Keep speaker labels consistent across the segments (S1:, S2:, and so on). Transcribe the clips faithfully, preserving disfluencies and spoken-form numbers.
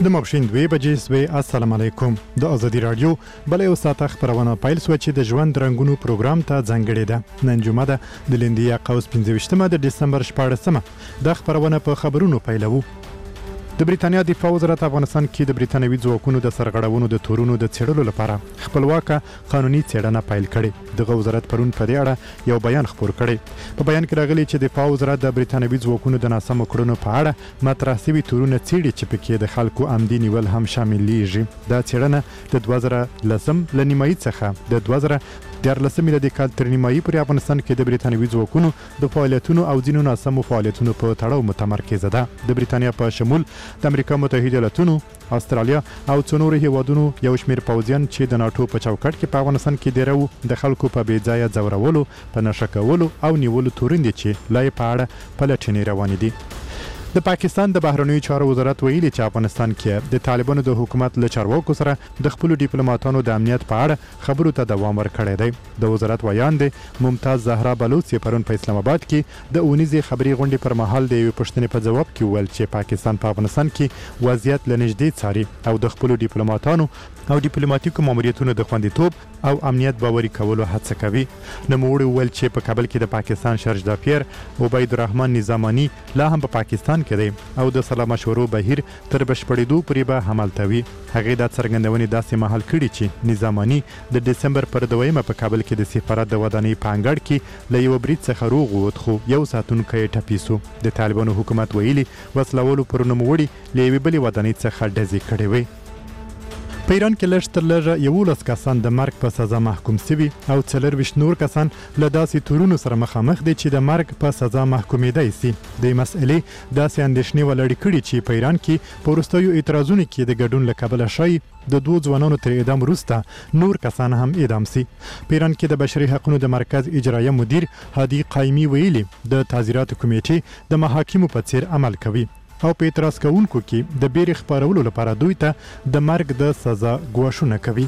S1: د ماپښین دوه بجې سوی. السلام علیکم. د ازادي رادیو بل یو ساعت خبرونه پیل سو چې د ژوند رنگونو پروګرام ته ځانګړی ده. نن جمعه ده د لیندیا قوس پنځه ویشتمه د دسمبر شپاړسمه. د خبرونه په خبرونو پیلوو. د بریتانیا دفاع وزارت افغانستان کې د بریتانوي ځواکونو د سرغړونو د تورونو د څېړلو لپاره خپلواکه قانوني څېړنه پیل کړې. دغه وزارت پرون په دې اړه یو بیان خپور کړی. په بیان کې راغلي چې دفاع وزارت د بریتانوي ځواکونو د ناسمو کړنو په اړه مطرح شوي تورونه څېړي چې پکې د خلکو عمدي نیول هم شاملېږي. دا څېړنه د دوه زره لسم له نیمایي څخه د دوه زره دیارلسم میلادي کال تر نیمایي پورې افغانستان کې د بریتانوي ځواکونو د فعالیتونو او ځینو ناسمو فعالیتونو په تړاو متمرکزه ده. د بریتانیا په شمول د امریکا متحده ایالاتونو، استرالیا او څو نورو هیوادونو یو شمېر پوځیان چې د ناتو په چوکاټ کې په افغانستان کې ډیرو د خلکو په بې ځایه ځورولو، په نشه کولو او نیولو تورن دي چې لای په اړه پلټنې روانې دي. د پاکستان د بهرنیو چارو وزارت ویلي چې افغانستان کې د طالبانو د حکومت له چارواکو سره د خپل ډیپلوماټانو د امنیت په اړه خبرو ته دوام ورکړی دی. د وزارت ویان دی ممتاز زهرا بلوچ پرون په اسلام آباد کې د اونیزې خبري غونډې پر مهال د یوې پوښتنې په جواب کې وویل چې پاکستان په افغانستان کې وضعیت له نږدې څاري او د خپل ډیپلوماټانو او ډیپلوماټیکو ماموریتونو د خوندیتوب او امنیت باوري کولو هڅه کوي. نوموړي وویل چې په کابل کې د پاکستان شرجدا پیر عبید الرحمن نظامانی لا هم په پاکستان کې دی او د سلا مشورو بهیر تر بشپړېدو پورې به عملتوي. هغې دا څرګندونې داسې مهال کړي چې نظامانی د دسمبر پر دویمه په کابل کې د سفارت د ودانۍ په انګړ کې له یو برید څخه روغ ووت، خو یو ساتونکی ټپي سو. د طالبانو حکومت ویلي وسلوالو پر نوموړي له یوې بلې ودانۍ څخه ډزې کړې وې. په ایران کې لږ تر لږه یولس کسان د مرګ په سزا محکوم شوي او څلرویشت نور کسان له داسې تورونو سره مخامخ دي چې د مرګ په سزا محکومېدای شي. د مسئلې داسې اندېښنې ولړې کړي چې په ایران کې په وروستیو اعتراضونو کې د ګډون له کبله شایي د دوو ځوانانو تر اعدام وروسته نور کسان هم اعدام شي. په ایران کې د بشري حقوقو د مرکز اجرایه مدیر هادي قایمي ویلي د تعزیراتو کمیټې د محاکمو په څیر عمل کوي او په اعتراض کوونکو کې د بیرې خپرولو لپاره دوی ته د مرګ د سزا ګواښونه کوي.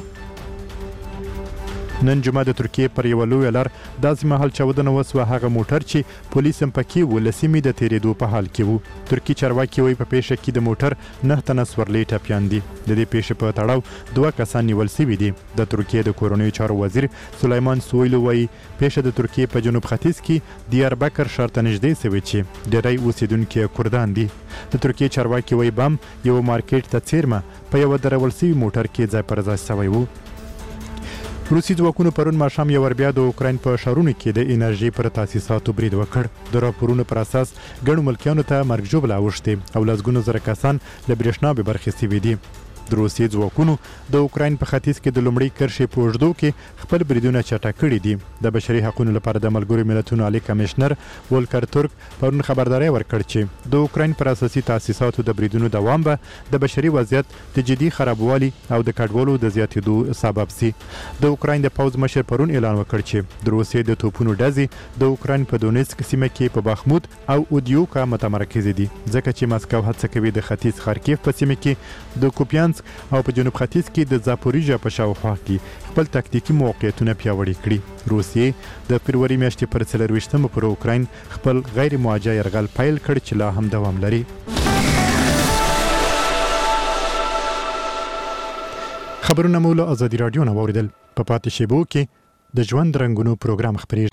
S1: نن جمعه د ترکیې پر یو لوی لار داسې مهال چاودنه وسوه هغه موټر چې پولیس هم پکې و لسیمې د تیرېدو په حال کې وو. ترکی چارواکي وایي په پیښه کې د موټر نه تنه سورلۍ ټپیان دي. د دې پیښې په تړاو دوه کسان نیول شوي دي. د ترکیې د کورنیو چارو وزیر سلیمان سویلو وایي پیښه د ترکیې په جنوب ختیځ کې دیاربکر ښار ته نږدې شوې چې ډېری اوسېدونکي کردان دي. د ترکیې چارواکي وایي بم یو مارکیټ ته څیرمه په یو درول شوي موټر کې ځای پر ځای شوی وو. روسي ځواکونو پرون ماښام یو ور بیا د اوکراین په ښارونو کې د انرژي پر تاسیساتو برید وکړ. د راپورونو پر اساس ګڼو ملکیانو ته مرګ ژوبله اوښتې او لسګونو زره کسان له برېښنا بې برخې شوي دي. د روسیې ځواکونو د اوکراین په ختیځ کې د لومړۍ کرښې په اوږدو کې خپل بریدونه چټک کړي دي. د بشري حقوقو لپاره د ملګرو ملتونو عالی کمشنر ولکر ترک پرون خبرداری ورکړ چې د اوکراین پر اساسي تاسیساتو د بریدونو دوام به د بشري وضعیت د جدي خرابوالي او د کډوالو د زیاتېدو سبب شي. د اوکراین د پوځ مشر پرون اعلان وکړ چې د روسیې د توپونو ډزې د اوکراین په دونیسک سیمه کې په باخمود او اودیوکا متمرکز دي، ځکه چې مسکو هڅه کوي د ختیځ خارکیف په سیمه کې د کوپیانسک او په جنوب ختیځ کې د زاپوریژیا په شاوخوا کې خپل تکتیکي موقعیتونه پیاوړي کړي. روسیې د فبروري میاشتې پر څلرویشتمه پر اوکراین خپل غیر موجه یرغل پیل کړ چې لا هم دوام لري. خبرونه مو له ازادي رادیو نه واوریدل. په پاتې شیبو کې د ژوند رنګونو پروګرام خپرېږي.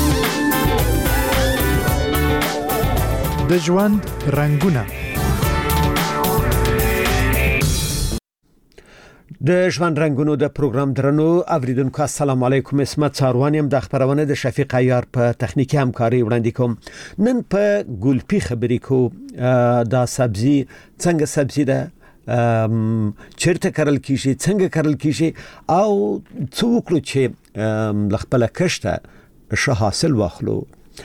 S1: د ژوند رنګونه
S2: د ژوند رنگونو د پروګرام درنو اوریدونکو السلام علیکم. اسمت ساروان یم. د خبرونه د شفیق عیار په تخنیکی همکاري وړاندې کوم. نن په ګلپی خبرې کو دا سبزی څنګه سبزی ده چیرته کرل کیږي څنګه کرل کیږي او څو وکړو چې لخپل کشته ښه حاصل واخلو.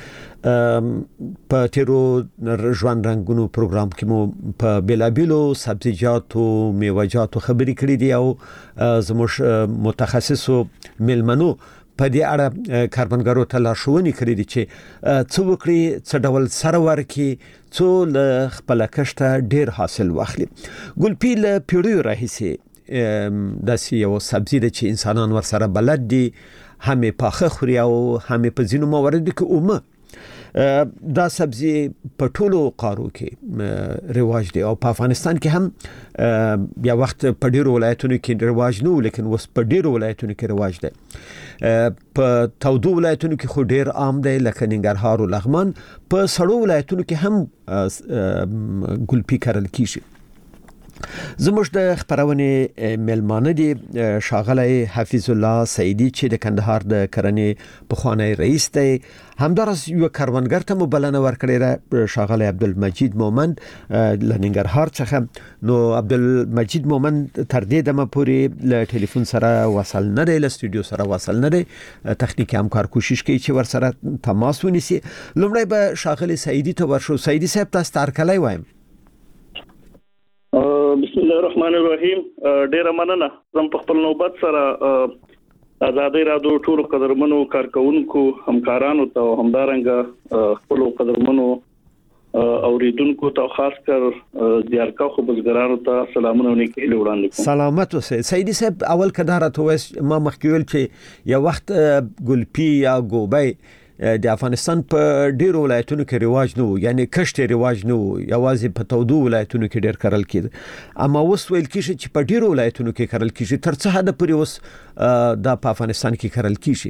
S2: په تیرو ژوند رنگونو پروګرام کې مو په بیلابیلو سبزیجاتو میوه‌جاتو خبرې کړې دي او زموږ متخصصو ملمنو په دې اړه کاربنګرو ته لارښوونې کړې دي چې څو وکړي څه ډول سره ورکي څو له خپل کشته ډیر حاصل واخلي. ګلپی له پیړیو راهیسې داسې یو سبزی ده چې انسانان ورسره بلد دي، هم پاخه خوري او هم په ځینو مواردو کې اومه دا سبزی په ټولو قارو کې رواج دی او په افغانستان کې هم بیا وخت په ډیرو ولایتونو کې رواج نه لیکن اوس په ډیرو ولایتونو کې رواج دی. په تودو ولایتونو کې خو ډیر عام دی لکه ننګرهار او لغمان. په سړو ولایتونو کې هم ګلپي کرل کیږي. زموږ د خبرونه ملمانه دي شاغلی حفیظ الله سعیدی چې د کندهار د کرنې پخوانی رئیس دی. همدارس یو کاروانګر ته مبلنه ورکړی را شاغلی عبدالمجید مومند لننګرهار څخه. نو عبدالمجید مومند تر دې دمه پورې له ټلیفون سره وصل نه دی، له سټوډیو سره وصل نه دی. تخنیکی همکار کوشش کوي چې ور سره تماس ونیسي. لومړی به شاغلی سعیدی ته ورشو. سعیدی صاحب تاسو ته هرکلی وایم.
S3: بسم الله الرحمن الرحیم. ډیر مننه. زم په خپل نوبت سره آزادۍ رادیو ټول قدرمنو کارکونکو همکارانو ته همدارنګه خپل قدرمنو اوریدونکو ته خاص کر دیارکا خو بزګرانو ته سلامونه نیکی وړاندې کوم.
S2: سلامت اوسئ. سعیدی صاحب اول کدار ته وس ما مخکې ویل چې یو وخت ګلپي یا ګوبای د افغانستان په ډیرو ولایتونو کې رواج نه و، یعنی کشت رواج نه و، یوازې په تودو ولایتونو کې ډیر کرل کېده. اما اوس ویل کېږي چې په ډیرو ولایتونو کې کرل کېږي. تر څه حد پورې اوس دا په افغانستان کې کرل کېږي؟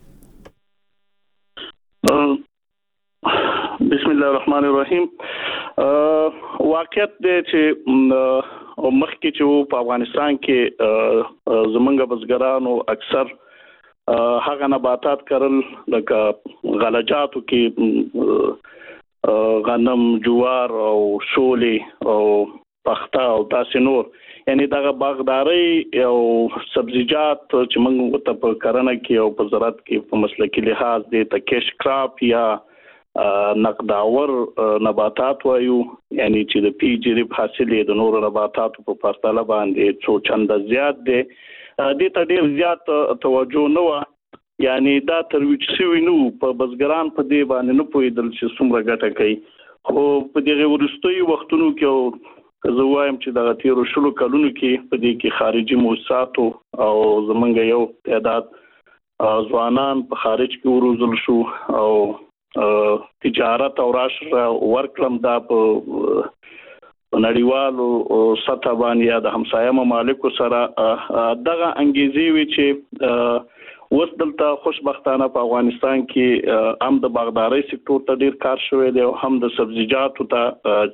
S3: بسم الله الرحمن الرحیم. واقعیت دی چې مخکې چې په افغانستان کې زمونږ بزګرانو اکثر هغه نباتات کرل لکه غلجاتو کې غنم، جوار او شولې او پخته او تاسو نور، یعنی دغه باغداري او سبزیجات چې موږ ته په کرنه کې او په زراعت کې په مسلکي لحاظ د تکیش کراپ یا نقداور نباتات وایو، یعنی چې د پی جریب حاصلې د نور نباتاتو په پرتله باندې څو چنده زیات دي. د ته ډیر زیات توجه نه و، یعنی دا ترویج شوی نو په بزګران په دې باندې نه پوهیدل چې څومره ګټه کوي. خو په دغه ورستوي وختونو کې زه وایم چې د تیرو شلو کلونو کې په دې کې خارجي موسساتو او زمونږ یو تعداد ځوانان په خارج کې وروزل شو او تجارت او راشد ورکلم دا په نړیوالو سطح باندې یا د همسایه ممالکو سره دغه انګیزې وی چې اوس دلته خوشبختانه په افغانستان کې هم د باغداري سکتور ته ډیر کار شوی دی او هم د سبزیجاتو ته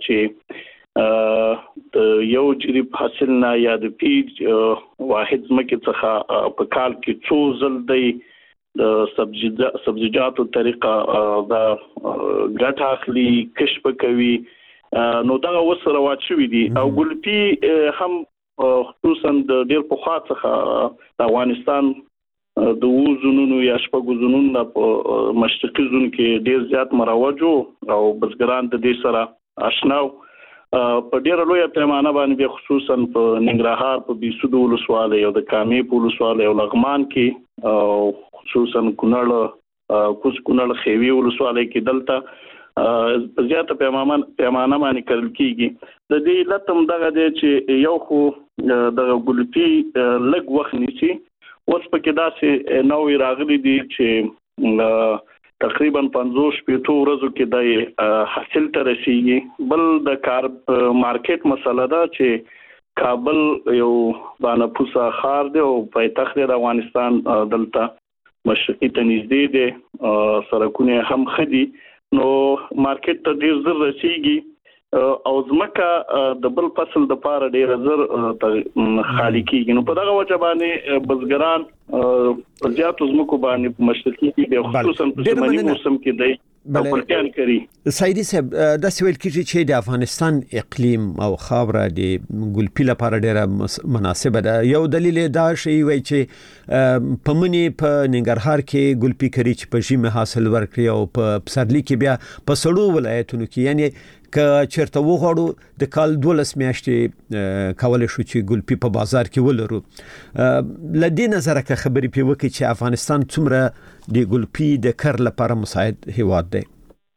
S3: چې د یو جریب حاصل نه یا د پیج واحد مکه څخه په کال کې څو ځل دی د سبزیجاتو طریقه د ګټه اخلي کشف کوي. نو دا اوس رواج شوی دی او ګلپي هم خصوصا د ډیر په خوا څخه د افغانستان د وزنونو یا شپږ وزنونو په مشرقي زون کې ډیر زیات مروج او بزګران د دې سره آشنا په ډیر لوی پیمانه باندې خصوصا په ننګرهار په بیسود ولسوالۍ او د کامې په ولسوالۍ او لغمان کې او خصوصا کونړ کوز کونړ خیوي ولسوالۍ کې دلته زیاته پیمانه پیمانه باندې کړل کیږي. د دې لتم دغه دی چې یو خو د ګلپي لګ وخت نشي. اوس په کې داسې نوې راغلي دي چې تقریبا پنځوس پېټو ورځو کې د حاصل ته رسیږي. بل د کار مارکیټ مسله ده چې کابل یو باندې پوسا خار دی او پایتخت د افغانستان دلته مشرقي ته نږدې دی، سرکونه هم خدي، نو مارکیټ ته ډیر زر رسیږي او ځمکه د بل فصل د پاره ډیر زر خالي کیږي. نو په دغه وجه باندې بزګران په زیاتو ځمکو باندې په مشرقي کې خصوصا په سیمني موسم کې دی پلان کوي.
S2: سعیدی صاحب دا سوال کیږي چې د افغانستان اقلیم او خاوره د ګلپي لپاره ډیره مناسبه ده. یو دلیل دا شی وای چې په منی په ننګرهار کې ګلپي کری چې په ژمي حاصل ورکړي او په پسرلي کې بیا په سړو ولایتونو کې، یعنی که چیرته وغواړو د کال دولس میاشتې کولای شو چې ګلپي په بازار کې ولرو. لدې نظر که خبرې پی وکړي چې افغانستان څومره د ګلپي د کر لپاره مساعد هیواد دی؟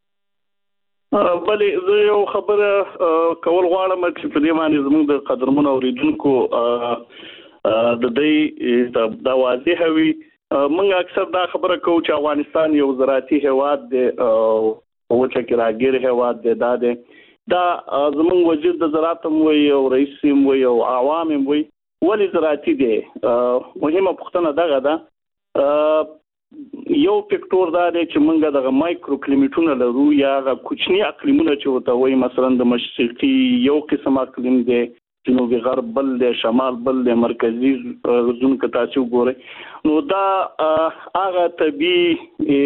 S3: بلې زه یو خبره کول غواړم چې په دې باندې زموږ د قدرمنو اوریدونکو د دې د واضح وي. موږ اکثر دا خبره کوو چې افغانستان یو زراعتي هیواد دی او وچه کې راګیر هواد دی دا دی دا زمونږ وزیر د زراعت هم وي او رئیس هم وي او عوام هم وي ولې زراعتي دی مهمه پوښتنه دغه ده یو فکټور دا دی چې موږ دغه مایکرو کلیمیټونه لرو یا کوچني اقلیمونه چې وته وي مثلا د مشرقي یو قسم اقلیم دی جنوبي غرب بل دی شمال بل دی مرکزي زون کې تاسو ګورئ نو دا هغه طبيعي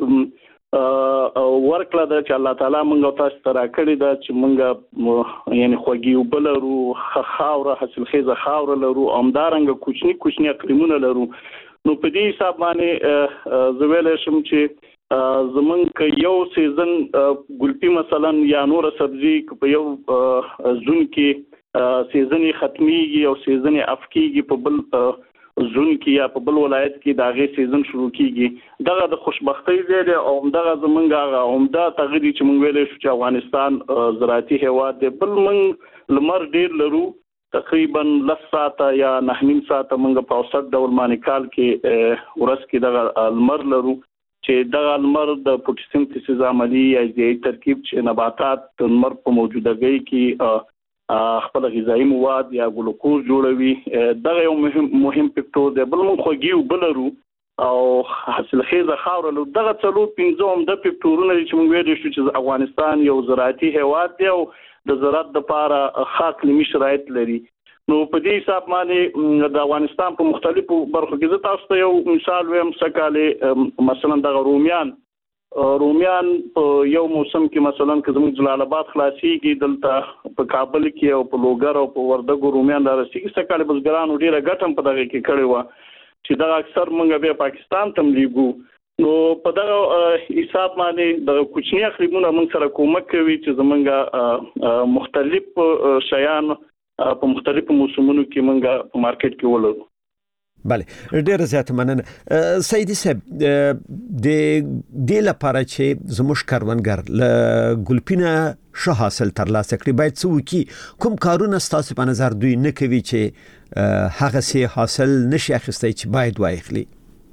S3: ورکړه ده چې الله تعالی موږ تاسو ته راکړی ده چې موږ یعنی خوږی وبلرو خاوره حاصل خیزه خاوره لرو امدارنګ کوچني کوچني اقلیمونه لرو نو په دې حساب باندې زویل شم چې زمونږ یو سیزن ګلپی مثلا یا نور سبزی په یو زون کې سیزن ختميږي او سیزن افکیږي په بل زون کې یا په بل ولایت کې داغه سیزن شروع کیږي دغه د خوشبختی دی او دغه زمونږ هغه عمده تغیر چې مونږ ویل شو چې افغانستان زراعتي هیواد دی بل مونږ لمر ډیر لرو تقریبا لس ساعته یا نه نیم ساعته موږ په اوسط ډول باندې کال کې ورځ کې دغه المر لرو چې دغه المر د فوټوسنتیسیس عملی یا د ترکیب چې نباتات د المر په موجودګۍ کې خپل غذایی مواد یا ګلوکوز جوړوي دغه یو مهم مهم فکټور دی بل موږ خوږی وبلرو او حاصل خیزه خاوره لرو دغه څلور پنځه د فکټورونه چې موږ ویل شو چې افغانستان یو زراعتي هیواد دی او د زراعت لپاره خاص لمی شرایط لري نو په دې حساب باندې د افغانستان په مختلفو برخو کې د تاسو ته یو مثال وایم سکاله مثلا د رومیان رومیان په یو موسم کې مثلا که زموږ جلال آباد خلاصيږي دلته په کابل کې او په لوګر او په وردګو رومیان راسي سکاله بزګرانو ډیره ګټم په دغه کې کړی و چې دا اکثر موږ به پاکستان ته لیږو نو په دغه حساب باندې د کوچنی اقلیمونو موږ سره کومک کوي چې زمونږ مختلف شیان په مختلفو موسمونو کې موږ په مارکیټ کې ولرو
S2: بله ډیره زیاته مننه سیدی صاحب د دې لپاره چې زموږ کاروانګر له ګلپینه ښه حاصل ترلاسه کړي باید څه وکړي کوم کارونه ستاسو په نظر دوی نه کوي چې هغه سي حاصل نشي اخیستی چې باید واخلي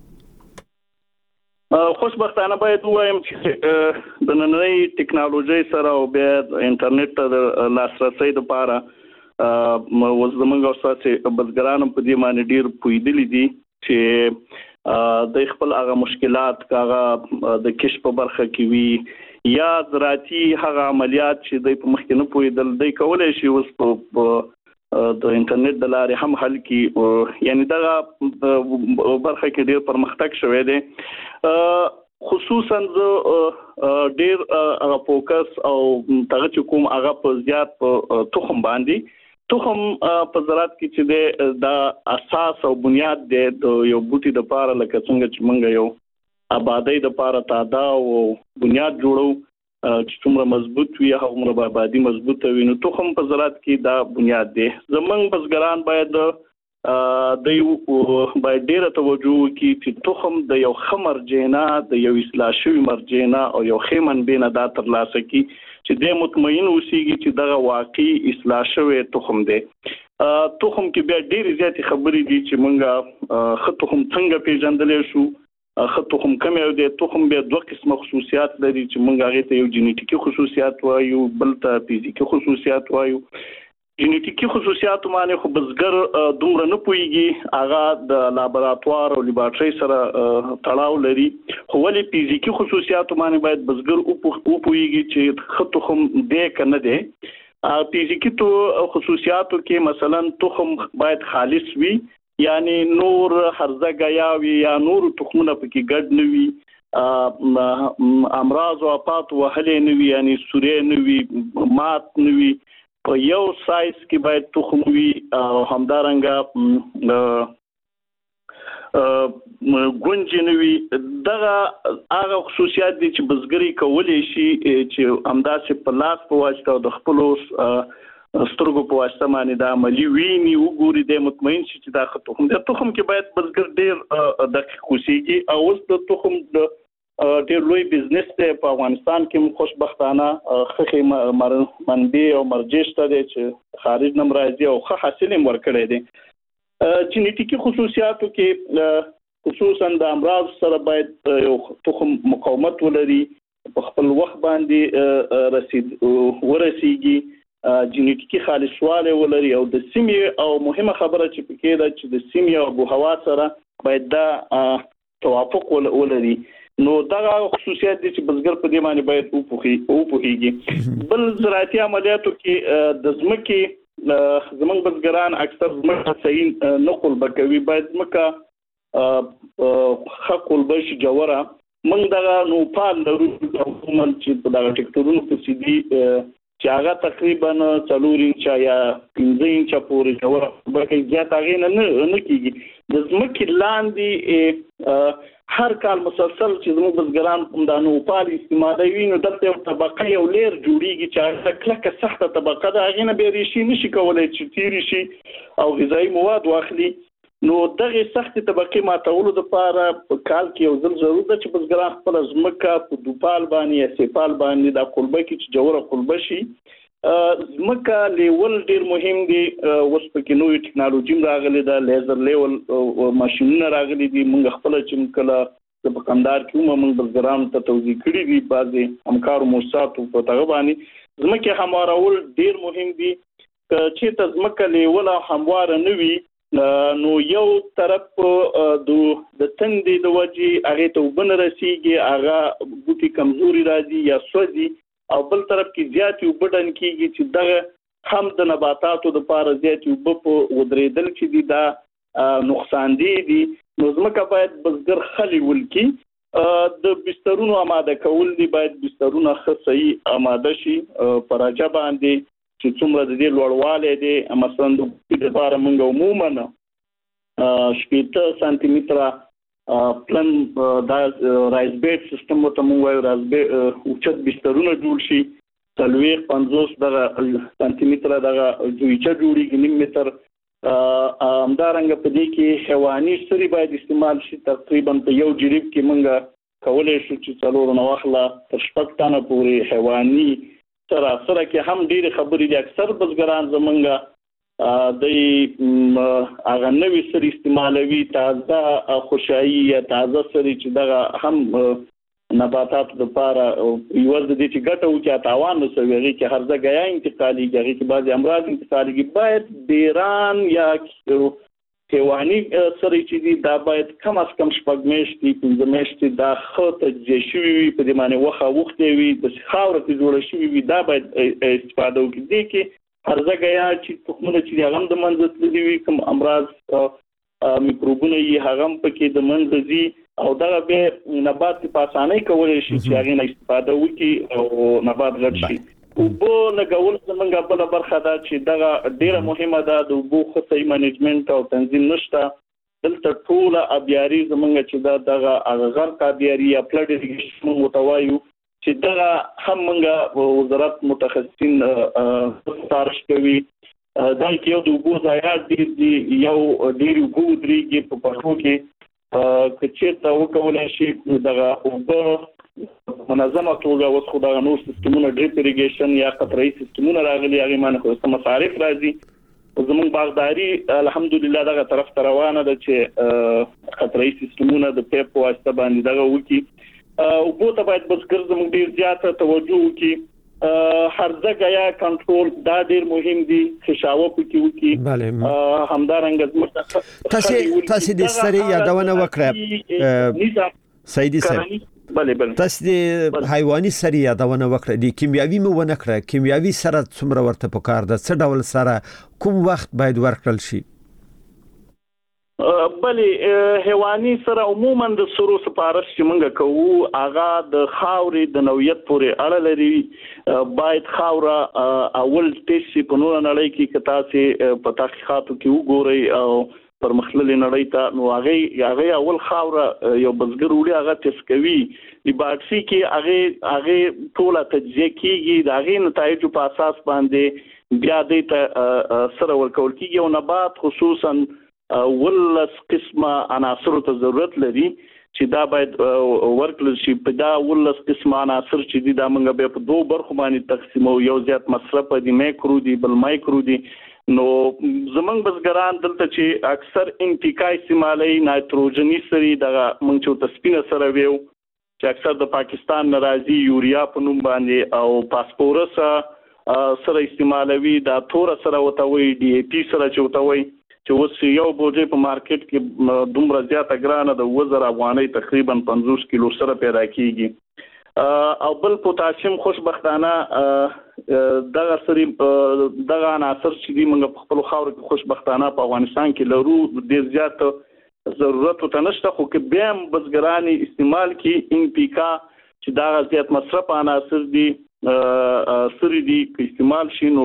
S3: خوشبختانه باید وایم چې د نننۍ ټکنالوژي سره او بیا انټرنیټ ته لاسرسي لپاره وزمنګ اوساسي بزګرانو په دې باندې ډیر پویدلی دي چې د خپل هغه مشکلات هغه د کشف په برخه کې وي یا زراعتي هغه عملیات چې د مخکنه پویدل دی کولای شي اوس په د انټرنیټ د لارې هم حل کی یعنی دا برخه کې ډیر پرمختګ شوی دی خصوصا ډیر هغه فوکس او دغه چې کوم هغه په زیات په تخم باندې تخم په زراعت کې چې د اساس او بنیاد دی د یو بوټي د لپاره لکه څنګه چې موږ یو آبادی د لپاره تادا او بنیاد جوړو چې څومره مضبوط وي هغه به آبادی مضبوط وي نو تخم په زراعت کې دا بنیاد دی زمونږ بزګران باید د یو باید ډیره توجه وکړي چې تخم د یو خمر جینا د یو اصلاح شوی مرجینا او یو خیمن بینه دا ترلاسه کی چې د مطمئن اوسېږي چې دا واقعي اصلاح شوی تخم دی تخم کې بیا ډیره زیات خبرې دي چې مونږه خط تخم څنګه پیژندلې شو خط تخم کوم یو دی تخم بیا دوه قسمه خصوصیات لري چې مونږ هغه ته یو جینیټیکي خصوصیات وایو بل ته فزیکي خصوصیات وایو جینیټیکي خصوصیات باندې خو بزګر دومره نه پويږي هغه د لابراتوار او لیبارټري سره تړاو لري خو ولې فزیکي خصوصیات باندې باید بزګر او پويږي چې خط تخم دی کنه دی فزیکي تو خصوصیاتو کې مثلا تخم باید خالص وي یعنی نور هرزه غیاوي یا نور تخمونه پکې ګډ نه وي امراض او آفات وهلې نه وي یعنی سورې نه وي مات نه وي په یو سایز کې باید تخم وي او همدارنګه ګونجې نه وي دغه هغه خصوصیات دي چې بزګري کولی شي چې همداسې په لاس په واسطه او د خپلو سترګو په واسطه باندې د عملي ویني وګوري د مطمئن شي چې دا تخم د تخم کې باید بزګر ډیر دقیق اوسېږي او اوس د تخم د ډیر لوی بزنس دی په افغانستان کې خوشبختانه خخې منبع او مرجع شته دي چې خارج نم راځي او ښه حاصل یې ورکړی دی جینیټیکي خصوصیاتو کې خصوصا د امراض سره باید یو تخم مقاومت ولري په خپل وخت باندې رسید ورسیږي جینټیکي خالصواله ولري او د سیمې او مهمه خبره چې پکې ده چې د سیمې او ابو هوا سره باید دا توافق ولري نو دا خصوصیات دي چې بزګر په دې باندې باید او پوخي او پوخيږي بل زراعتي عملیاتو کې د ځمکې زمنګ بزګران اکثر ځمکه صحیح نقل بکوي باید ځمکه حق البش جوړه موږ دا نو پال لرو عموما چې په دا ټیکټورونو په سيدي چې هغه تقریبا څلور انچ یا پنځه انچ پورې جوړه بلکې زیات هغه نه نه کیږي د ځمکې لاندې هر کال مسلسل چې زموږ بزګران کوم د نوپال استعمالوي نو دلته یو طبقه یو لیر جوړیږي چې هغه کلکه سخته طبقه ده هغه نه به ریشي نشي کولای چې تیری شي او غذایی مواد واخلي نو دغه سختي طبقه ماتولو لپاره په کال کې یو ځل ضرورت ده چې بزګران خپل ځمکه په دوپال باندې یا سیپال باندې د قلبه کې چې جوړه قلبه شي ځمکه لیول ډیر مهم دي اوس په کې نوې ټکنالوژي راغلي ده لیزر لیول ماشينونه راغلي دي موږ خپل چې کله د بقندار کې موږ بزګران ته توضیح کړی دي بعضي همکارو موسسات په تغه باندې ځمکه هموارول ډیر مهم دي چې ته ځمکه لیول هموار نه وي نو یو طرف د د تندې د وجې هغه ته وبن رسیږي هغه بوټي کمزوري راځي یا سوځي او بل طرف کې زیات وبدن کیږي چې دغه هم د نباتاتو د لپاره زیات وب په ودرېدل چې دي دا نقصان دي دي نو ځمکه باید بزګر خلی ولکي د بسترونو آماده کول دي باید بسترونه خصي آماده شي پراجا باندې چې څومره د دې لوړواله دي مثلا د دې لپاره موږ عموما شپږ سانتي متره پلان دا رایز بیډ سیستم ته موږ وایو رایز بیډ اوچت بسترونه جوړ شي څلوېښت پنځوس دغه سانتي متره دغه جوړچه جوړیږي نیم متر همدارنګه په دې کې حیواني سری باید استعمال شي تقریبا په یو جریب کې موږ کولای شو چې څلور نو واخله تر شپږ تنه پورې حیواني سره سره کې هم ډېر خبرې دي اکثر بزګران زمونږ د هغه نوې سری استعمالوي تازه خوشایي یا تازه سری چې دغه هم نباتاتو لپاره یو د دې چې ګټه وکړي تاوان نشوي هغه کې هرڅه غیا انتقالي هغه کې بعضي امراض انتقالي باید ډیران یا حیواني سری چې دي دا باید کم از کم شپږ میاشتې پنځه میاشتې دا خطه چې شوی وي په دې معنی وخه وخت وي د خاور ته جوړ شوی وي دا باید استفاده وکړي دي کې هرڅه غیا چې تخمونه چې هغه د منځ تللی وي کوم امراض میکروبونه یې هغه په کې د منځ دي او دا به نبات په اسانۍ کولای شي چې هغه نه استفاده وکړي او نبات غټ شي او په لګول څنګه بل برخه دا چې دا ډیره مهمه ده د اوبو خصي منیجمنت او تنظیم نشته دلته ټول ابياري زمونږ چې دا دغه غر کابياري یا فلډ اریګیشن متوایو چې دا هم موږ وزارت متخصصین تارش کوي دا کې یو د اوبو ضایعات دي یو ډیر اوبو درېږي په پښتو کې کچې ته وکولای شي دغه اوبو منظمه توګه اوس خو دا نور سیستمونه ډریپ اریګیشن یا قطره‌ای سیستمونه راغلي هغه باندې خو څه مصارف راځي زموږ باغداري الحمدلله دغه طرف ته روانه ده چې قطره‌ای سیستمونه د پیپ واسطه باندې دغه وکي او په تو باید بزګر زموږ ډیر زیاته توجه وکي هرځه یا کنټرول دا ډیر مهم دي خشاوه پکې وکي
S2: بله
S3: همدارنګه
S2: تاسو تاسو د سری یادونه وکړه سیدی صاحب
S3: بله بله
S2: تاسو د حیواني سری یادونه وکړه د کیمیاوي مو ونه کړه کیمیاوي سره څومره ورته پکار ده څه ډول سره کوم وخت باید ورکړل شي
S3: بله حیواني سره عموما د سرو سپارښت چې موږ کوو هغه د خاورې د نوعیت پورې اړه لري باید خاوره اول ټیسټ په نور نړۍ کې کتا سي په تحقیقاتو کې وګوري او پر مخلل نړۍ ته نو هغه هغه اول خاوره یو بزګر وړي هغه تس کوي د باکسي کې هغه هغه ټوله تجزیه کیږي د هغه نتایج په اساس باندې بیا د سره ورکول کیږي او نبات خصوصا ولس قسمه عناصر ته ضرورت لري چې دا باید ورکل شي په دا ولس قسمه عناصر چې دي دا موږ به په دوه برخو باندې تقسیمو یو زیات مصرف دي مایکرو دي بل مایکرو دي نو زمنګ بزګران دلته چې اکثر انتقای استعمالي نایتروجني سری دغه موږ چې تسپینه سره ویو چې اکثر د پاکستان ناراضي یوریا په نوم باندې او پاسپورس سره استعمالوي دا تور سره وتوي ډي اي پی سره چوتوي چې اوس یو بوجي په مارکیټ کې دومره زیاته ګرانه د وزر افغاني تقریبا پنځوس کیلو سره پیدا کیږي او بل پوتاشیم خوشبختانه دغه سری دغه عناصر چې موږ په خپل خاور کې خوشبختانه په افغانستان کې لرو ډیر زیات ضرورت ته نشته خو کې بیا هم بزګرانی استعمال کې ان پی کا چې دا زیات مصرف عناصر دي سری دي چې استعمال شینو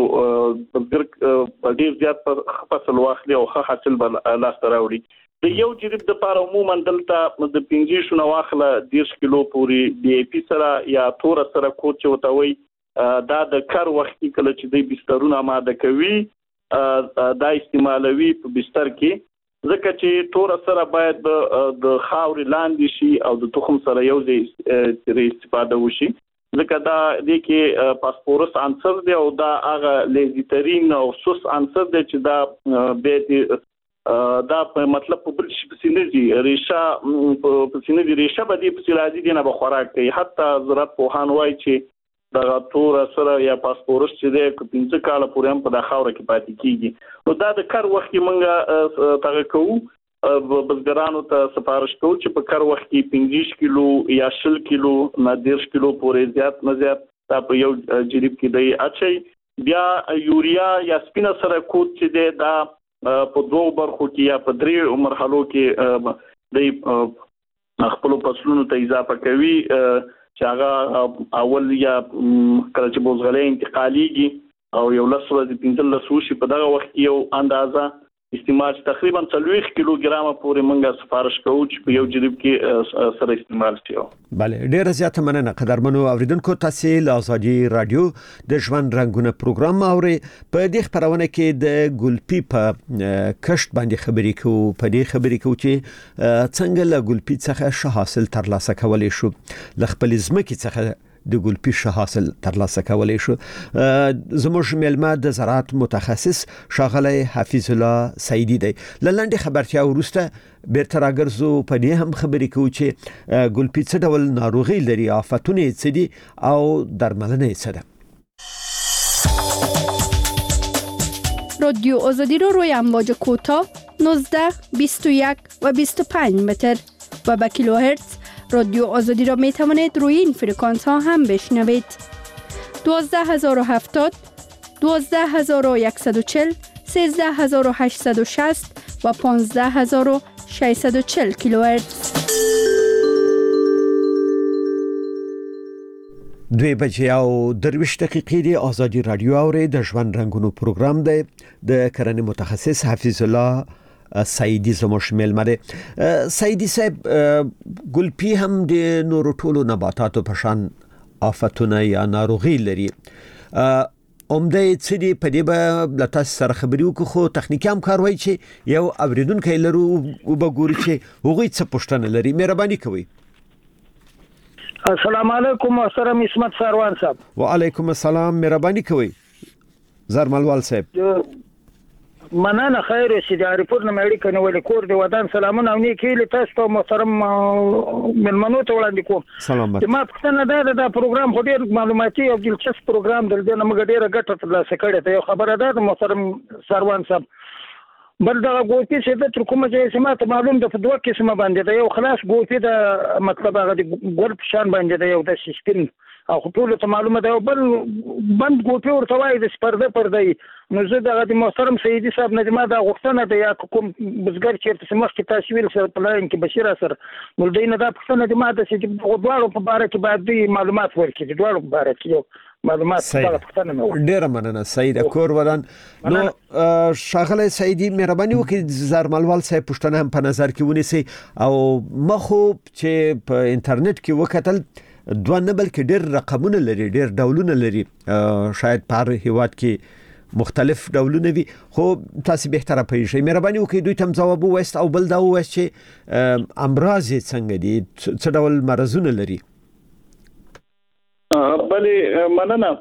S3: بزګر ډیر زیات فصل واخلي او ښه حاصل بل لاس راوړي د یو جریب د لپاره عموما دلته د پنځه شنو واخله دیش کیلو پوری ډي اي پی سره یا تور سره کوټ چوتوي دا د کار وخت کله چې د بسترونو آماده کوي دا استعمالوي په بستر کې ځکه چې تور سره باید د خاورې لاندې شي او د تخم سره یو ځای استفاده وشي ځکه دا د کې پاسپورس عنصر دی او دا هغه لیزیترین او سوس عنصر دی چې دا به دا په مطلب په بل شي په سینې دي ریشه په سینې دي ریشه به دي په سلادي دي نه به خوراک کوي حتی زراعت پوهان وایي چې دا تور سره یا پاسپورس چې دی پنځه کاله پورې هم په د خاور کې پاتې کیږي نو دا د کار وخت کې موږ تغه کوو بزګرانو ته سفارش کوو چې په کار وخت کې پنځه کیلو یا شل کیلو نه ډیر کیلو پورې زیات نه زیات دا په یو جریب کې دی اچي بیا یوریا یا سپینه سره کوټ چې دی دا په دوه برخو کې یا په درې مرحلو کې د خپل فصلونو ته اضافه کوي چې هغه اول یا کله چې بوزغلې انتقاليږي او یو لس ورځې پنځه لس وشي په دغه وخت کې یو اندازه استعمال تقریبا څلوېښت کیلو ګرام پورې موږ سفارش کوو چې په یو جریب کې سره استعمال شي.
S2: بله ډیره زیاته مننه قدرمنو اوریدونکو تاسو له ازادي رادیو د ژوند رنگونه پروګرام اوري په دې خبرونه کې د ګلپی په کشت باندې خبرې کوو په دې خبرې کوو چې څنګه له ګلپی څخه ښه حاصل ترلاسه کولای شو ل خپل ځمکې څخه د ګلپی ښه حاصل ترلاسه کولای شو. زموږ ملما د زراعت متخصص ښاغلی حفیظ الله سعیدی دی لاندې خبرتیا ورسته بیرته راګرځو په دې هم خبرې کوو چې ګلپی څه ډول ناروغي لري آفتونه څه دي او درملنه یې څه ده.
S4: رادیو آزادی رو روی امواج کوتاه نوزده بیست و یک و بیست و پنج متر و با کیلوهرتز رادیو آزادی را می توانید روی این فرکانس ها هم بشنوید. دوازده هزار و هفتاد، دوازده هزار و صد و چهل، سیزده هزار و هشتصد و شصت و پانزده هزار و ششصد و چهل کیلوهرتز.
S2: دوی بجې او درویش دقیقې دی آزادی رادیو اوري د ژوند رنگونو پروګرام دی د کرنې متخصص حفیظ الله سعیدی زموږ ملما دی. سعیدی صاحب ګلپی هم د نورو ټولو نباتاتو په شان آفتونه یا ناروغي لري اومده څه دی په دې به لته سره خبرې وکړو خو تخنیکی هم کار وایي چې یو اوریدونکو لرو او به ګوري چې هغوی څه پوښتنه لري. مهرباني کوئ.
S5: السلام علیکم محترم عصمت سروان صاحب.
S2: وعلیکم السلام. مهرباني کوئ زرملوال صاحب.
S5: مننه خیر اوسې د ریپورت نه مېړي کنه ولې کور دی ودان سلامونه او نیکی له تاسو ته محترم ملمنو ته وړاندې کوم.
S2: سلامت.
S5: ما پښتنه ده دا پروګرام خو ډیر معلوماتي او دلچسپ پروګرام دی نه موږ ډیره ګټه ترلاسه کړې ته یو خبره ده محترم سروان صاحب. بل دا ګوتې چې د تر کومه ځای سم ته معلوم ده په دوه قسمه باندې ده یو خلاص ګوتې د مطلب هغه د ګل شان باندې ده یو د سیستم او ټول ته معلومه ده بل بند ګوتې ورته وایي د پرده پرده نو زه د محترم سیدی صاحب نه ما دا غوښتنه ده یا کوم بزګر چې تاسو کې تاسو ویل سره پلاین کې بشیر سره مولدین دا پښتنه د ما د چې غوډوالو په باره کې باید معلومات ورکړي د دوړو په باره کې معلومات پښتنه مې
S2: ډیر مننه سید کور ودان. نو شاغله سیدی مهرباني وکړئ زرملوال صاحب پښتنه هم په نظر کې ونیسي او مخو چې په انټرنیټ کې وکتل دوه نه بلکې ډیر رقمونه لري ډیر ډولونه لري شاید په هر هیواد کې مختلف ډولونه وي خو تاسو به تر پېښې شي. مهرباني وکړئ دوی تم ځواب وایست او بل دا وایست چې امراض څنګه دي څه ډول مرزونه لري.
S3: بله مننه.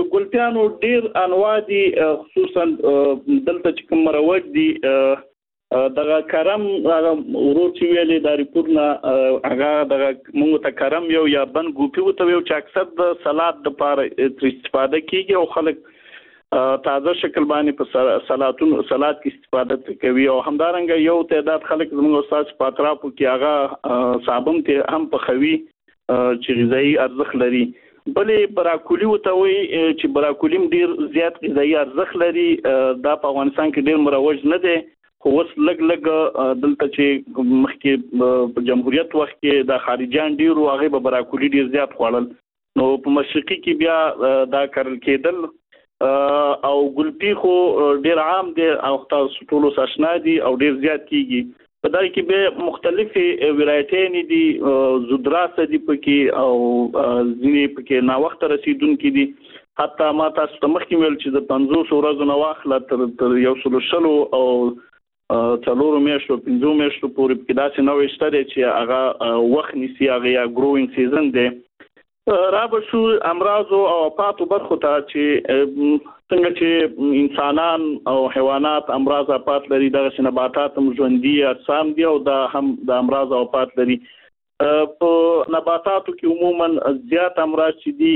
S3: ګلپیانو ډیر انواع دي خصوصا دلته چې کوم مروج دي دغه کرم هغه ورو چې ویلې د ریپورټ نه هغه دغه موږ ته کرم یو یا بن ګوپی وته یو چې اکثر د سلاد د پاره استفاده کیږي او خلک تازه شکل باندې په سلاتونو سلاد کې استفاده کوي او همدارنګه یو تعداد خلک زموږ استاد پاتراپو کې هغه صابون ته هم په خوي چې غذایی ارزښت لري. بلې براکولی وته وي چې براکولیم ډیر زیات غذایی ارزښت لري، دا په افغانستان کې ډیر مروج نه دی، خو اوس لګ لګ دلته چې مخکې په جمهوریت وخت کې د خارجيان ډیرو هغه به براکولی ډیر زیات خوړل، نو په مشرقي کې بیا دا کرل کېدل او ګلپی خو ډیر عام دي او تاسو ټول آشنا دي او ډیر زیات کیږي. په دای کې به مختلفي ولایتونه دي، زودراسه دي پکې او ځینې پکې نا وخت رسیدونکو دي. حتی ما تاسو ته مخکې ویل چې د پنځوس ورځې نو واخله تر یو سل شلو او څلورو میاشتو پنځو میاشتو پورې کې داسې نوې شته چې هغه وخت نیسي، هغه یا ګروینګ سیزن دی. رابط شو امراض او آفات برخو ته چې څنګه چې انسانان او حیوانات امراض آفات لري، دغه نباتات هم ژوندي اجسام دي او دا هم د امراض او آفات لري. په نباتاتو کې عموما زیات امراض چې دي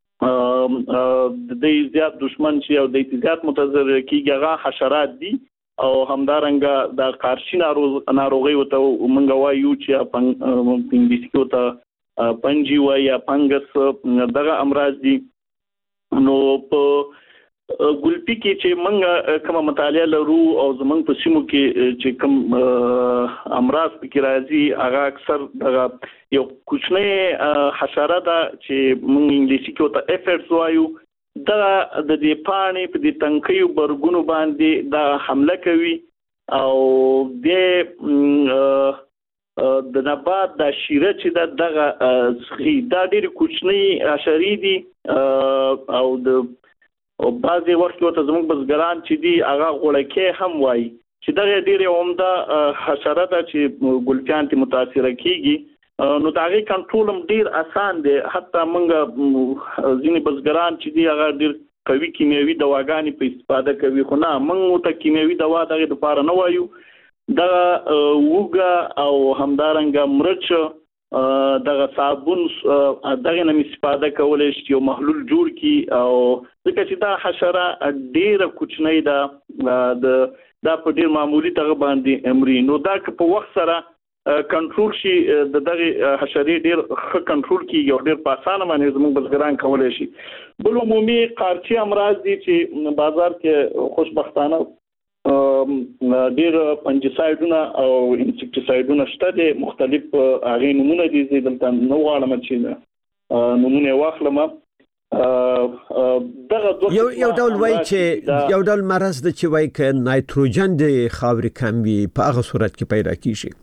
S3: د دې زیات دشمن شي او د دې زیات متضرر کیږي هغه حشرات دي او همدارنګه د قارشي ناروغي وته مونږ وایو چې په انګلیسي کې وته پنجي وای یا فنګس، دغه امراض دي. نو په ګلپی کې چې مونږ کومه مطالعه لرو او زمونږ په سیمو کې چې کوم امراض پکې راځي هغه اکثر دغه یو کوچنی حشره ده چې مونږ انګلیسي کې وته افیډز وایو، دا د دې پانی په دې تنکیو برګونو باندې دا حمله کوي او د د نبات د شیره چې د دغه دا ډېر کوچنی حشرې دي او د او بعضې وخت ورته زموږ بزګران چې دي هغه غوړکې هم وایي چې دغه ډېرې عمده حشره ده چې ګلپیان ته متاثره کیږي. نو د هغې کنټرول هم ډېر اسان دی. حتی موږ ځینې بزګران چې دي هغه ډېر قوي کیمیاوي دواګانې په استفاده کوي، خو نه موږ ورته کیمیاوي دوا دغې دپاره نه وایو. دغه وږه او همدارنګه مرچ دغه صابون دغه نه استفاده کولی شي یو محلول جوړ کی او ځکه چې دا حشره ډېره کوچنۍ ده د دا په ډېر معمولي دغه باندې امري. نو دا که په وخت سره کنټرول شي د دغه حشرې ډېر ښه کنټرول کیږي او ډېر په اسانه باندې زموږ بزګران کولی شي. بل عمومي قارچي امراض دي چې بازار کې خوشبختانه ډېر فنجیسایډونه او انسیکټیسایډونه شته دي، مختلف هغې نومونه دي، زه دلته نه غواړم چې نومونه واخلم.
S2: یو یو ډول وایي چې یو ډول مرض د چې وایي که نایتروجن د خاورې کم وي په هغه صورت کې پیدا کیږي.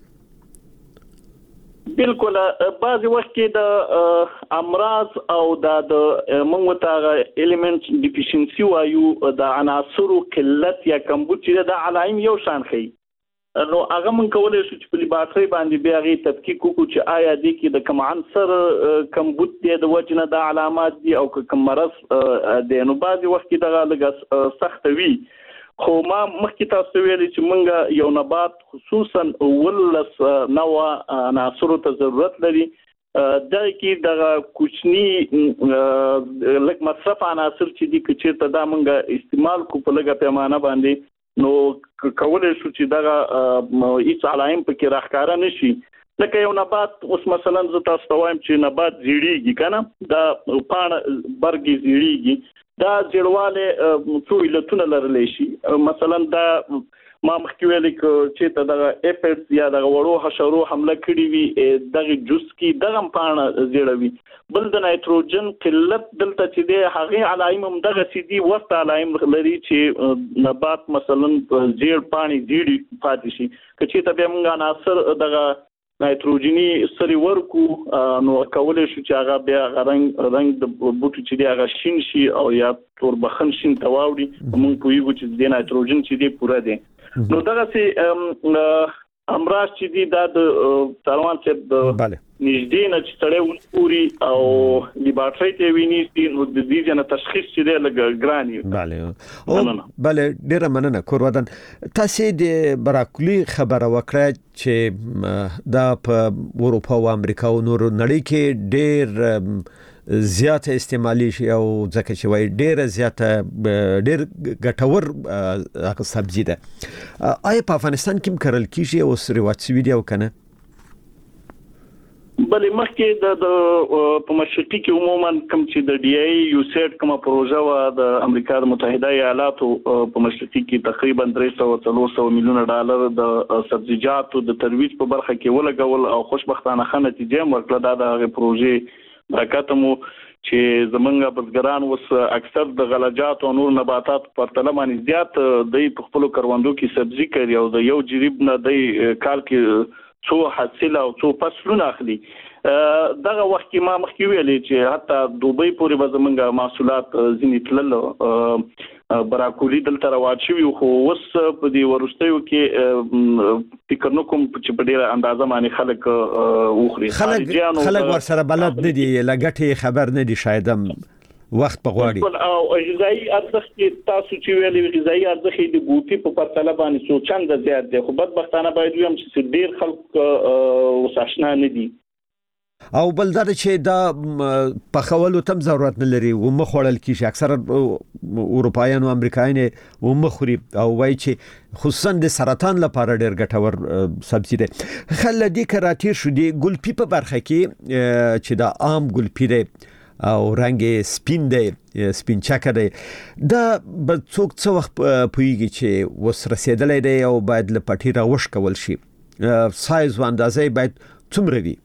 S3: بالکل بعض وخت کې د امراض او د موږ ته الیمنت ډیفیشنسي وایو د عناصرو قلت یا کمبود چې د علائم یو شان ښیي، نو هغه موږ کولی شو چې په لیبارټرۍ باندې بیا هغې تفکیک وکړو چې آیا دې کې د کوم عنصر کمبود دی د وجې نه دا علامات دي او که کوم مرض دی. نو بعضې وخت کې دغه لږه سخته وي، خو ما مخکې تاسو ویلي چې موږ یو نبات خصوصا ولس نوع عناصرو ته ضرورت لري. دا کې دغه کوچني لږ مصرف عناصر چې دي که چېرته دا موږ استعمال کو په لږه پیمانه باندې، نو کولی شو چې دغه هیڅ علائم پکې راښکاره نه شي. لکه یو نبات اوس مثلا زه تاسو ته وایم چې نبات زیړیږي که نه، دا پاڼه برګ زیړیږي، دا زیړوالی څو علتونه لرلی شي. مثلا دا ما مخکې ویلي که چېرته دغه ایفیډز یا دغه وړو حشرو حمله کړي وي دغه جز کې دغه هم پاڼه زیړوي. بل د نایتروجن قلت دلته چې دی هغې علائم هم دغسې دي، ورته علائم لري چې نبات مثلا زیړ پاڼې زیړې پاتې شي. که چېرته بیا موږ عناصر دغه نایتروجني سرې ورکو نو کولی شو چې هغه بیا هغه رنګ رنګ د بوټو چې دی هغه شین شي او یا توربخن شین ته واوړي، موږ پوهېږو چې د نایتروجن چې دی پوره دی. نو دغسې امراض چې دي دا د سروان صاحب نږدې نه چې سړی ونپوري او لیبارټري ته ویني نو د دې جن تشخیص چې دی لګ ګرانی.
S2: bale او bale ډیره مننه کور ودان. تاسو د براکلی خبره وکړه چې دا په اروپا او امریکا او نور نړۍ کې ډیر زیاته استعمالي شي او ځکه چې وای ډیر زیاته ډیر ګټور سبزی ده. آیا په افغانستان کې کرل کیږي او سره واټس ویډیو کنه؟
S3: بلې مخکې د په مشرقي کې عموما کوم چې د ډي ای یو سیټ کومه پروژه و د امریکا د متحده ایالاتو په مشرقي کې تقریبا درې سوه څلور سوه میلیونه ډالر د سبزیجاتو د ترویج په برخه کې ولګول او خوشبختانه ښه نتیجه ورکړه. دا د هغه پروژې برکت مو چې زمونږ بزګران وس اکثر د غلجات او نور نباتات په پرتله باندې زیات د خپل کروندو کې سبزي کوي او د یو جریب نه د کال کې څو حاصل او څو فصلونه اخلي. دغه وخت کې ما مخکې ویلې چې حتی دوبۍ پورې به زمونږ محصولات ځینې تلل براکولي دلته روان شوي خو اوس په دې وروستیو کې فکر نه کوم چې په ډیره اندازه باندې خلک وخوري.
S2: خلک خلک ورسره بلد نه دي لګټي خبر نه دي شاید هم وخت په غواړي
S3: او غذایی ارزښت تاسو چې ویلې غذایی ارزښت د بوټي په پرتله باندې څو چنده زیات دی خو بدبختانه باید ویم چې ډیر خلک وساشنا نه دي
S2: او بلدار چې دا په خولو تم ضرورت نه لري و مخوړل کیږي اکثر اروپایان او امریکایان و مخوري او وای چې خصوصا د سرطان لپاره ډیر ګټور سبزی دی. خل دې کراتیر شو دی ګلپی په برخه کې چې دا عام ګلپی دی او رنگ سپین دی سپین چکه دی دا به څوک څو وخت پویږي چې وس رسیدلې دی او باید له پټی راوښ کول شي سایز و اندازې باید څومره وي؟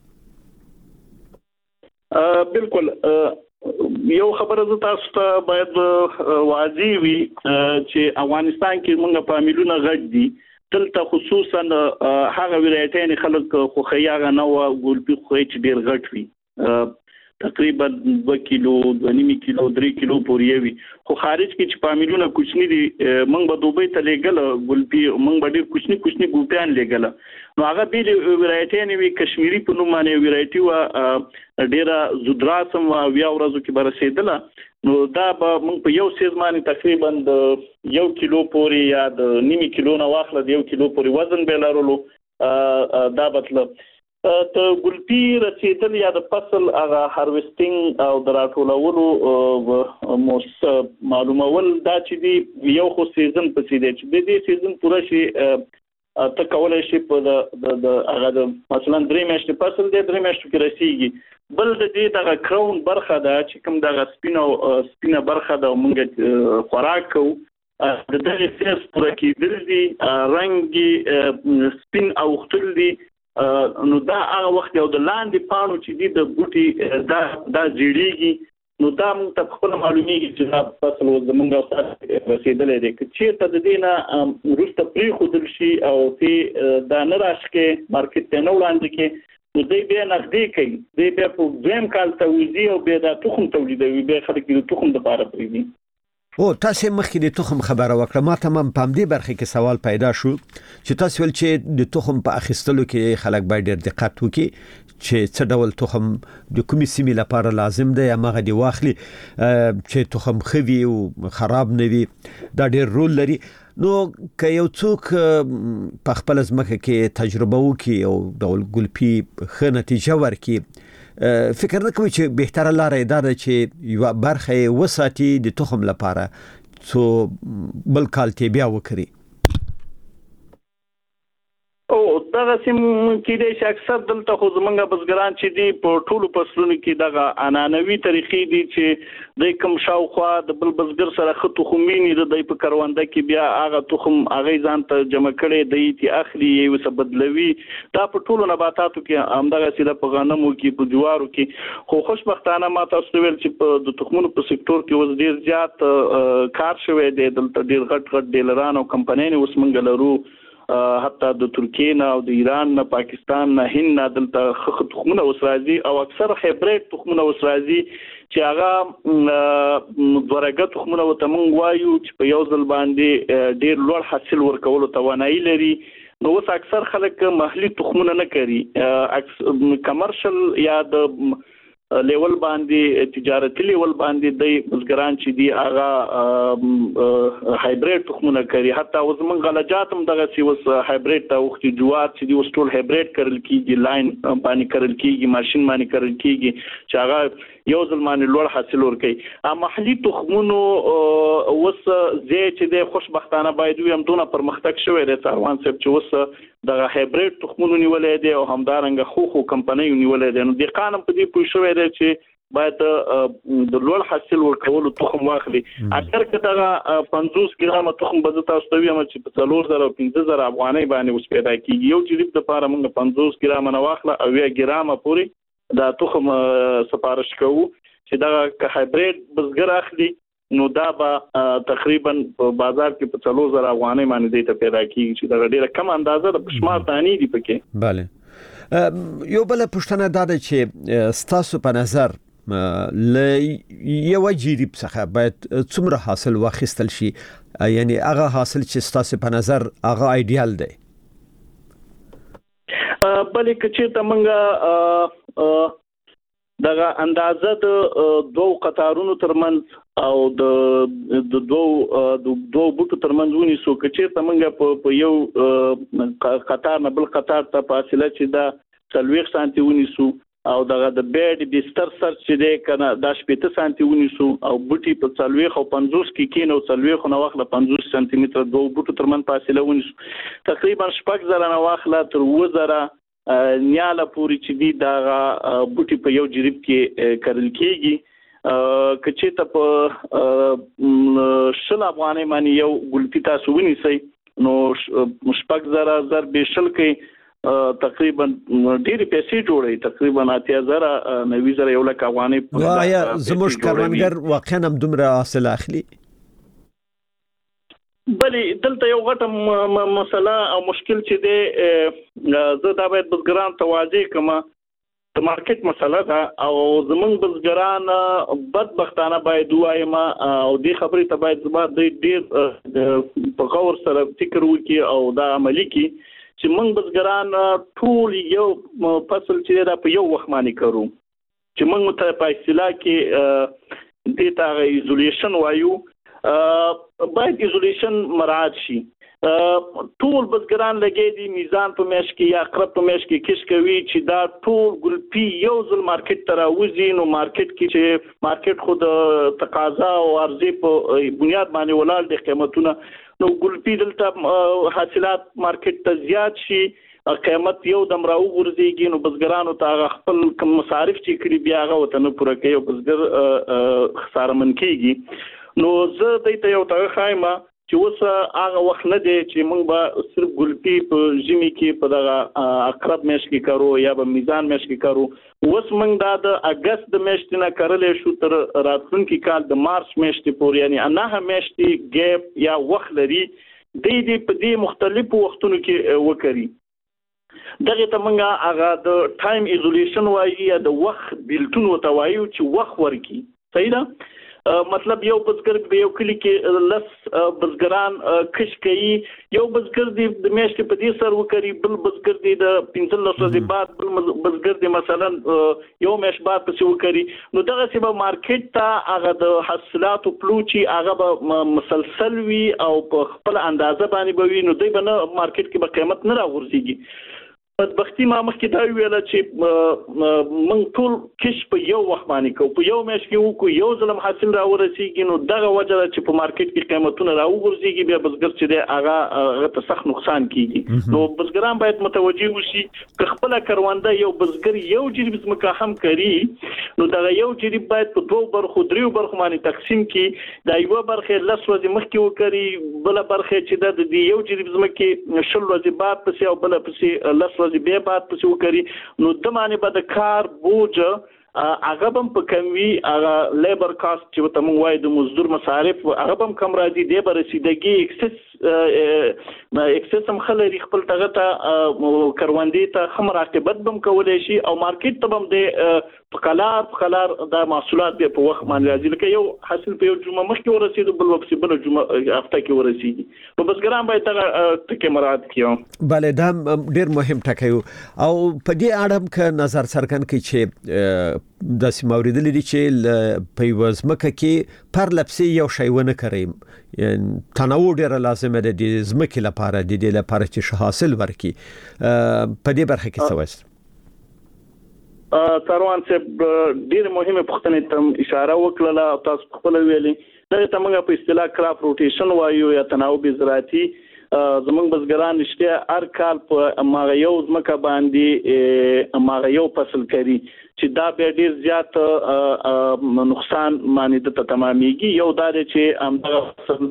S3: بالکل یو خبره ز تاسو ته باید واضح وي چې افغانستان کې موږ په میلیونه غږ دي دلته خصوصا هغه ولایتونه خلک خو خیاغه نه و ګلپی خو چې ډیر غټ وي تقریبا دوه کیلو دوه نیم کیلو درې کیلو پورې وي خو خارج کې چې په میلیونه کوچنی دي موږ به دوبۍ ته لګل ګلپی موږ به ډیر کوچنی کوچنی ګلپیان لګل نو هغه به ولایتونه وي کشمیری په نوم باندې ولایتي و ډیره زودراسم او بیا ورځو کې برسېدله نو دا به موږ په یو سیز باندې تقریبا د یو کیلو پورې یا د نیم کیلو نه واخله د یو کیلو پورې وزن به لرلو دا مطلب ته ګلپی رسیدل یا د فصل هغه هارویسټینګ او د راټولولو معلومول دا چې دی یو خو سیزن په سیده چې د دې سیزن پوره شي ته کولای شي په د هغه د مثلا درې میاشتې فصل دی درې میاشتې کې رسیږي بل د دې دغه کراون برخه ده چې کوم دغه سپینو سپینه برخه ده موږ خوراک کوو د دې سیز پوره کېدل دي رنګي سپین او ختل دي نو دا هغه وخت یو د لاندې پانو چې دی د بوټي دا دا جوړیږي نو دا موږ ته خپل معلومیږي چې دا فصل زمونږ سره رسیدلې دی چې ته د دې نه وروسته پرې خودل شي او چې دا نه راشکې مارکیټ ته نه وړاندې کې نو دوی بیا نغدې کوي دوی بیا په دویم کال تولیدي او بیا د تخم تولیدوي بیا خلک د تخم لپاره پریږدي.
S2: او تاسو مخکې د تخم خبره وکړه ما تمام پام دې برخه کې سوال پیدا شو چې تاسو ول چې د تخم په اخیستلو کې خلک باید ډېر دقت وکړي چې څه ډول تخم د کومې سیمې لپاره لازم دی یا مغه دی واخلي چې تخم خوي او خراب نه وي دا ډېر رول لري. نو که یو څوک په خپل ځمکه کې تجربه وکړي او د ګلپی ښه نتیجه ورکړي فکر نه کوي چې بهتره لاره دا ده چې یو برخه وساتي د تخم لپاره څو بل کال ته بیا وکړي؟
S3: او دغه سیم کې د اکثر دلته خو زمونږ بزګران چې دی په ټولو فصلونو کې دغه انانوي طریقې دي چې د کوم شاوخوا د بل بزګر سره خطو خمینی د په کرونده کې بیا هغه تخم هغه ځان ته جمع کړي دی چې اخلي یو څه بدلوي دا په ټولو نباتاتو کې همدغه سیده په غنمو کې په جوارو کې خو خوشبختانه ما تاسو ویل چې د تخمونو په سکتور کې وز ډیر زیات کار شوی دی دلته ډیر غټ غټ ډیلران او کمپنیانې اوس مونږ لرو حتی د ترکیه نه او د ایران نه پاکستان نه هند نه دلته تخمونه وسرازي او اکثر هایبرید تخمونه وسرازي چې هغه ورګه تخمونه وته مونږ وایو چې په یو ځل باندې ډیر لوړ حاصل ورکولو توانایي لري نو اوس اکثر خلک محلي تخمونه نه کوي کمرشل یا د لیول باندې تجارتي لیول باندې د بزګران چې دی هغه هایبریډ تخمونه کوي حتی اوس موږ غلجات هم دغه سی اوس هایبریډ ته وختي جوار چې دی اوس ټول هایبریډ کړل کیږي لاین باندې کړل کیږي ماشين باندې کړل کیږي چې هغه یو ځل باندې لوړ حاصل ورکړي ا محلي تخمونو اوس زه چې د خوشبختانه باید ویم دونه پرمختګ شوی دی څاروان صاحب چې اوس دغه هایبریډ تخمونو نیولې دي او همدارنګه خو خو کمپنۍ نیولې دي نو د قانون په دې پوه شوی دی چې باید د لوړ حاصل ورکولو تخم واخلي اکثر کله پنځوس ګرام تخم به تاسو ته ویم چې په څلور زره او پنځه زره افغانۍ باندې اوس پیدا کیږي یو جریب د لپاره موږ پنځوس ګرام نه واخله او یا ګرام پورې دا تخم سپارښت کوو چې دا هایبریډ بزګر اخلي نو دا به تقریبا په بازار کې په څلور زره افغانۍ باندې ته پیدا کیږي چې دا ډیره کم اندازه د پښمار دانی دی پکې
S2: bale یو بل پښتنه دا ده چې ستاسو په نظر ل یو جریب څخه باید څومره حاصل واخیستل شي یعنی هغه حاصل چې ستاسو په نظر هغه ایدیال دی
S3: بلې کچې ته منګه دغه اندازه د دوه قطارونو ترمنځ او د د دوه د دوه بوټو ترمنځ ونیسو کچې ته منګه په یو قطار نه بل قطار ته فاصله چې دا څلوېښت سانتي ونیسو او دغه د بیډ د ستر سر چې دی کنه دا شپږ سانتي ونیسو او بوټي په څلوېښت او پنځوس کې کینو څلوېښت نو واخله پنځوس سانتي متر دوه بوټو ترمنځ فاصله ونیسو تقریبا شپږ زره نو واخله تر اووه زره نیاله پوری چې دی دا بوټي په یو جریب کې کړل کېږي کچې ته په شل افغانۍ باندې یو ګلپی تاسو ونیسئ نو شپږ زره زر به شل کې تقریبا ډېر پیسې جوړي تقریبا اتیا زره نوي زره یو لک افغانۍ
S2: وایا زموږ کاروانګر واقعا هم دومره حاصل اخلي
S3: بلې دلته یو غټه مسله او مشکل چې دی زه دا باید بزګران ته واضح کړم د مارکیټ مسله ده او زمونږ بزګران بدبختانه باید وایم او دې خبرې ته باید زما د ډېر په غور سره فکر وکړي او دا عملي کړي چې موږ بزګران ټول یو فصل چې دا په یو وخت باندې کوو چې موږ ته په اصطلاح کې دې ته ایزولیشن وایو باید ایزولیشن مراعات شي ټول بزګران لګي دي میزان په میش کې یا قرب په میش کې کیش کوي چې دا ټول ګلپی یو ځل مارکیټ ته راوځي نو مارکیټ کې چې مارکیټ خود تقاضا او عرضه په بنیاد باندې ولاړ دي قیمتونه نو ګلپی دلته حاصلات مارکیټ ته زیات شي قیمت یو دم راو ورزيږي نو بزګرانو ته خپل کم مصارف چې کړی بیا هغه وته نه پوره کوي بزګر خساره من کیږي نو زه دې یو ته خایمه چې اوس هغه وخت نه دی چې موږ به صرف ګلپی په ژمي کې په دغه اقرب میاشت کې کارو یا به میزان میاشت کې کارو اوس موږ دا د اگست د میاشت نه کړلې شو تر راتلونکي کال د مارچ میاشت پورې یعنی نه میاشتې ګیپ یا وخت لري د دې په دې مختلفو وختونو کې وکړي دغه ته موږ هغه د ټایم ایزولیشن وایي یا د وخت بیلټون وته وایو چې وخت ورکی صحیح ده مطلب یو بزګر به یو کلی کې لس بزګران کش کوي یو بزګر دی د میاشتې په دې سر وکړي بل بزګر دی د پنځه ورځې بعد بل بزګر دی مثلا یو میاشت بعد پسې وکړي نو دغه سی به مارکیټ ته هغه د حاصلاتو پلوچي هغه به مسلسل وي او په خپل اندازه باندې به وي نو دوی به نه مارکیټ کې به قیمت نه راغورځيږي بدبختی ما مخکې دا ویل چې من ټول کش په یو وخت باندې کو په یو میاشت کې وکړو یو ځلم حاصل را ورسیږي نو دغه وجه چې په مارکیټ کې قیمتونه را وګرځيږي بیا بزګر چې دی هغه هغه ته سخت نقصان کیږي نو بزګران باید متوجي وشي چې خپل کرونده یو بزګر یو جریب ځمکه هم کوي نو دغه یو جریب باید په دوه برخو دریو برخو باندې تقسیم کړي دا یو برخه لس ورځې مخکې وکړي بل برخه چې د دې یو جریب ځمکه شل ورځې بعد پسې او بل پسې لس بیا بعد پسې وکړي نو د معنی به د کار بوج هغه هم په کموي هغه لیبر کاست چې ته مونږ وایو د مزدور مصارف هغه هم کم راځي د برسیدګي اکسس اکسس هم خلري خپل تغه ته کروندې ته هم راقبت بم کولای شي او مارکیټ ته هم د په قلار په قلار د محصولات په وخت باندې راځي لکه یو حاصل په یو جمعه مخکې ورسېد بل وخت بل جمعه هفته کې ورسېږي نو بزګران باید تغه ټکي مراعات کړي.
S2: بله دا ډېر مهم ټکی او په دې اړه ک نظر څرګند کړي چې د سیماوري د لري چې په وزمکه کې پر لپسي یو شی ونه کړي تنوع ډېر لازم دی د زمکه لپاره د دې لپاره چې حاصل ورکړي په دې برخه کې څه وایي؟
S3: سروان صاحب ډېر مهمه پوښتنه ته اشاره وکړه تاسو خپل ویلې دا ته موږ په اصطلاح کراپ روټیشن وایو یا تناوب زراعتي زمونږ بزګران نشته هر کال په ماغه یو ځمکه باندې ماغه یو فصل کوي چې دا به ډیر زیات نقصان معنی ته تمامېږي. یو دا چې همدغه فصل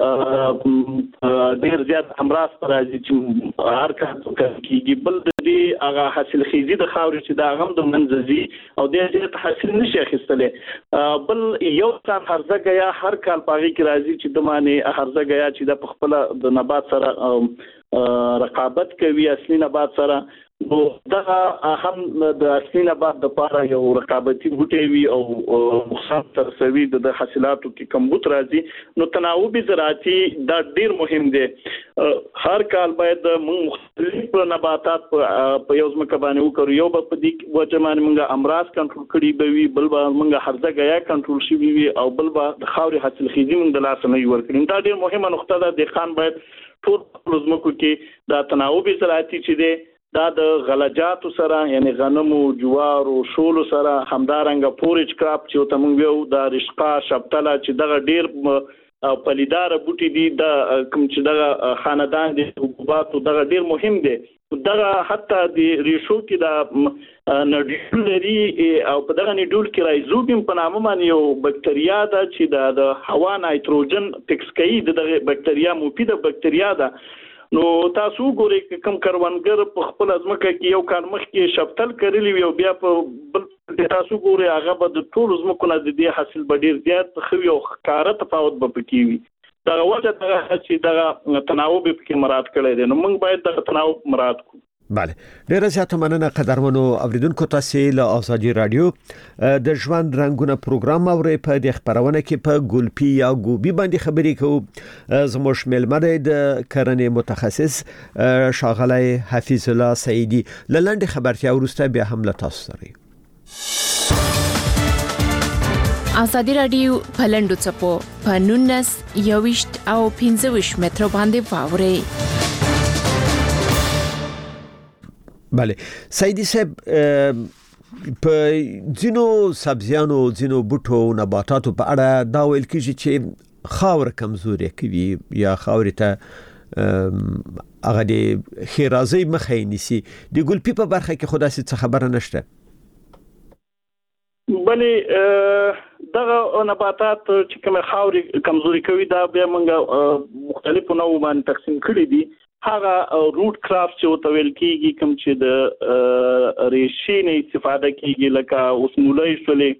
S3: ډیر زیات امراض راځي چې هر کال کېږي بل د دې هغه حاصل خېزي د خاورې چې دا غم د منځزي او د دې حاصل نشي اخیستلې بل یو ځان هرزه غیا هر کال پاغي کې راځي چې د معنی هرزه غیا چې د خپل د نبات سره رقابت کوي اصلي نبات سره نو دا هم د اصلي نبات د پاره یو رقابتي بوټي وي او مخاطب تر سوي د حاصلاتو کې کمبود راځي نو تناوبي زراعتي دا ډیر مهم دی. هر کال باید موږ مختلف نباتات په یو ځمکه باندې وکړو یو په دې وجه باندې موږ امراض کنټرول کړي به وي بل به موږ هرزه غیا کنټرول شي وي او بل به د خاوري حاصل خېزي موږ د لاس نه ورکړو. دا ډیر مهمه نقطه ده د خان باید ټول ځمکو کې دا تناوبي زراعتي چې دی دا د غلجاتو سره یعنی غنمو جوارو شولو سره همدارنګه فورج کراپ چې ته موږ یو د رشقه شپتله چې دغه ډیر پلیدار بوټي دي د کوم چې دغه خاندان دي حبوبات دغه ډیر مهم دي دغه حتی د ریشو کې د نډول لري او په دغه نډول کې رایزوبیم په نامه باندې یو بکټریا ده چې د هوا نایتروجن فکس کوي دغه بکټریا مفیده بکټریا ده. نو تاسو ګورئ کوم کروندګر په خپل ځمکه کې یو کال مخکې شپتل کړلی وي او بیا په بل تاسو ګورئ هغه به د ټول ځمکو نه د دې حاصل به ډیر زیات خو یو ښکاره تفاوت به پکې وي. دا وجه دا چې دا تناوب پکې مراعات کړی دی نو موږ باید دا تناوب مراعات کړو.
S2: بله ډیره زیاته مننه قدرمنو اوریدونکو تاسو له آزادي رادیو د ژوند رنگونه پروګرام اورئ په د خبرونه کې په ګلپی یا ګوبي باندې خبرې کوو. زموږ ملمنه د کرنې متخصص شاغلی حفیظ الله سعیدی لاندې خبرتیا ورسته بیا هم له تاسو سره.
S6: آزادي رادیو پلندو چپو پنونس یوشت او پنځوش متر باندې واوري.
S2: بله سیدی صاحب په ځینو سبزیانو ځینو بوټو نباتاتو په اړه دا ویل کېږي چې خاور کمزوري کوي یا خاورې ته هغه د خیرازي مخه نیسي. د ګلپی په برخه کې خدا څه خبره نشته؟
S3: بلې دغه نباتات چې کوم خاورې کمزوري کوي دا بیا موږ مختلفو نوعو باندې تقسیم کړي دي. هغه روټ کراپس چې وتویل کیږي کوم چې د ریشې نه استفاده کیږي لکه اوسمولای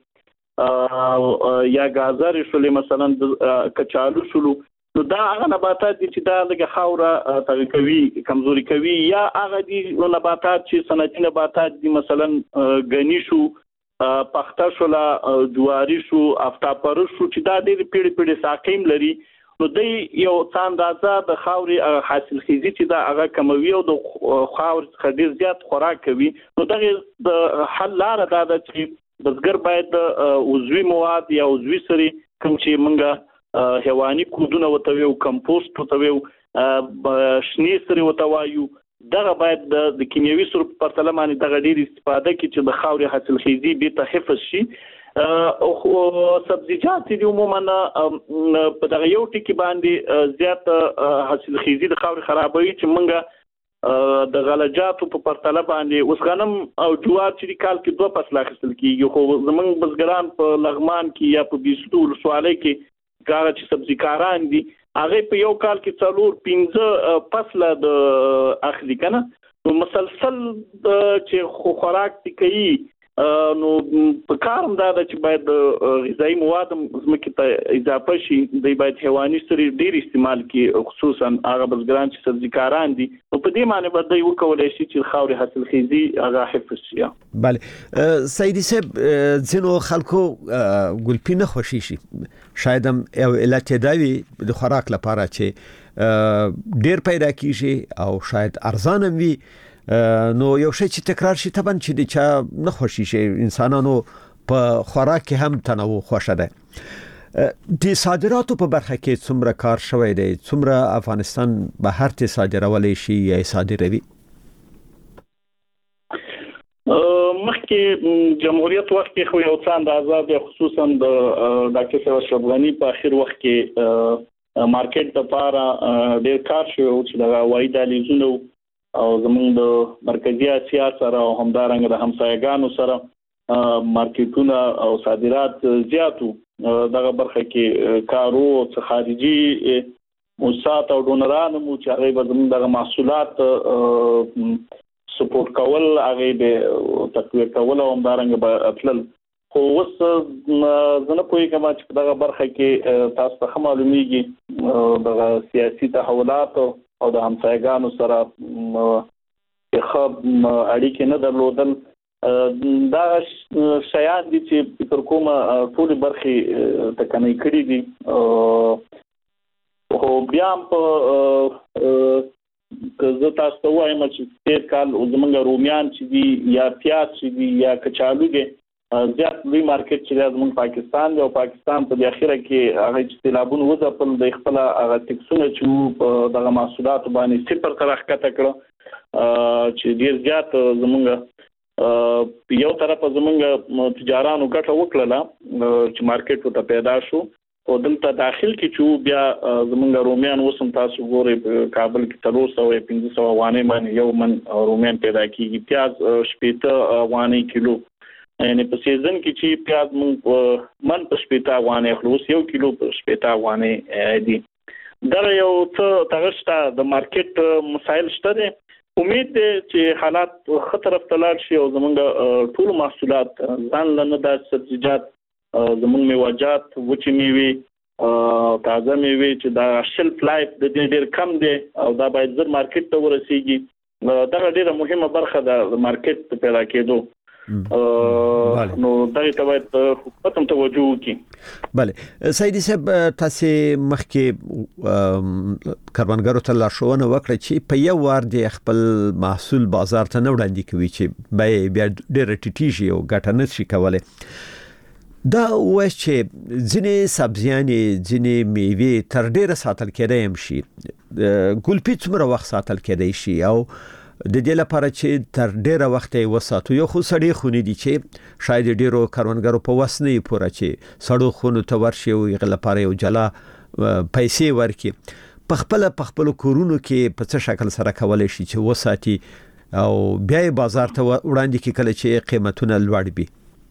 S3: شولې یا گازر شولې مثلا د کچالو شولو نو دا هغه نباتات دي چې دا لکه خاوره تغذیه کوي کمزوري کوي یا هغه دي نباتات چې صنعتي نباتات دي مثلا غنی شو پخته شولا جواری شو افتاپر شو چې دا د پیړې پیړې ساقیم لري نو د یو څاندازه د خاورې حاصل خېزي چې دا هغه کموي او د خاور څخه ډیر زیات خوراک کوي نو دغه د حل لار دا ده چې بزګر باید عضوي مواد یا عضوي سري کوم چې موږ حیواني کودونه وتوي او کمپوست وتوي شنی سري وتوایو دغه باید د کیمیاوي سرو په پرتله باندې دغه ډیر استفاده کوي چې د خاورې حاصل خېزي به ته حفظ شي. او سبزیجات دي عموما په دغه یو ټکی باندې زیات حاصل خېزي د خاورې خرابوي چې موږ د غلجاتو په پرتله باندې اوس غنم او جوار چې کال کې دوه فصله اخیستل کیږي خو زمونږ بزګران په لغمان کې یا په بیسلو ولسوالۍ کې کار چې سبزی کاران دي هغه په یو کال کې څلور پنځه فصله د اخلي کنه نو مسلسل چې خوراک کوي نو په کارم دا چې باید غذایی مواد زمکه ته اضافه شي د باید حیواني سری ډیر استعمال کی خصوصا هغه بزګران چې سبزیکاران دي او په دې معنی باید یو کولای شي چې خاورې حاصلخیزي هغه حفظ شي.
S2: بله سیدی صاحب ځینو خلکو ګلپي نه خوشي شي شاید هم یو علت دا وي د خوراک لپاره چې ډیر پیدا کیږي او شاید ارزانه وي نو یو شی چې تکرار شي طبعا چې د چا نه خوشي شي انسانانو په خوراک کې هم تنوع خوښه ده. د صادراتو په برخه کې څومره کار شوی دی څومره افغانستان بهر ته صادرولای شي یا صادروي؟
S3: مخکې جمهوریت وخت کې خو یو څه اندازه خصوصا د ډاکټر صاحب اشرف غنی په اخر وخت کې مارکیټ لپاره ډیر کار شوی چې د هوایي دهلیزونو او زمونږ د مرکزی اسیا سره او همدارنګه د همسایګانو سره مارکیټونه او صادرات زیاتو دغه برخه کې کارو او خارجي موسسات او ډونرانو مو چې هغه زمونږ د محصولات سپورټ کول هغه به تقویه کول او همدارنګه به خپل خو وس زنه کوی کما چې دغه برخه کې تاسو ته معلومیږي دغه سیاسي تحولات او د همسایګانو سره خو اړیکې نه درلودل دا شیان دي چې فکر کوم ټول برخې تکنۍ کړې دي او بیا په زه تاسو ته وایم چې تیر کال زمونږ رومیان چې دي یا پیاز چې دي یا کچالو دي زیات لوی مارکیټ چې زموږ پاکستان دی او پاکستان په اخیره کې هغه چې سیلابونه وځپل د خپل هغه ټکسونه چې دغه محصولات باندې صفر تر راکته کړ چې ډیر زیات زموږ یو طرف زموږ تجارانو ګټه وکړه چې مارکیټ ته پیدا شو او دلته داخل کې چې بیا زموږ رومیان وسم تاسو ګورئ کابل کې تلوس او پنځه سوه وانه باندې یو من رومیان پیدا کیږي پیاز شپږ وانه کیلو یعنی په سیزن کې چې پیاز مون من په شپږ وانه خلوص یو کیلو په شپږ وانه دي دا یو څه تغشته د مارکیټ مسایل شته امید ده چې حالات خطر افتلال شي او زمونږ ټول محصولات ځان لنه د سبزیجات زمونږ میوه‌جات وچې میوې تازه میوې چې دا شلف لایف د دې ډېر کم دی او دا باید زر مارکیټ ته ورسیږي دا ډېره مهمه برخه ده د مارکیټ پیدا کېدو نو دا ته باید حکومت هم توجه وکړي.
S2: بله سیدی صاحب تاسو مخکې کاروانګرو ته لارښوونه وکړه چې په یو وار د خپل محصول بازار ته نه وړاندې کوي چې بیا بیا ډېر ټیټیږي او ګټه نه شي کولای. دا وایي چې ځینې سبزیانې ځینې میوې تر ډېره ساتل کېدای هم شي ګلپي څومره وخت ساتل کېدای شي او د دې لپاره چې تر ډیره وخت یې وساتو یو خو سړی خونې دي چې شاید ډیرو کاروانګرو په وسنه پوره چې سړو خونو ته ورشي او یې لپاره یو جلا پیسې ورکي په خپل په خپل کورونو کې په څه شکل سره کولای شي چې وساتي او بیا بازار ته وړاندې کې کله چې قیمتونه لوړ وي.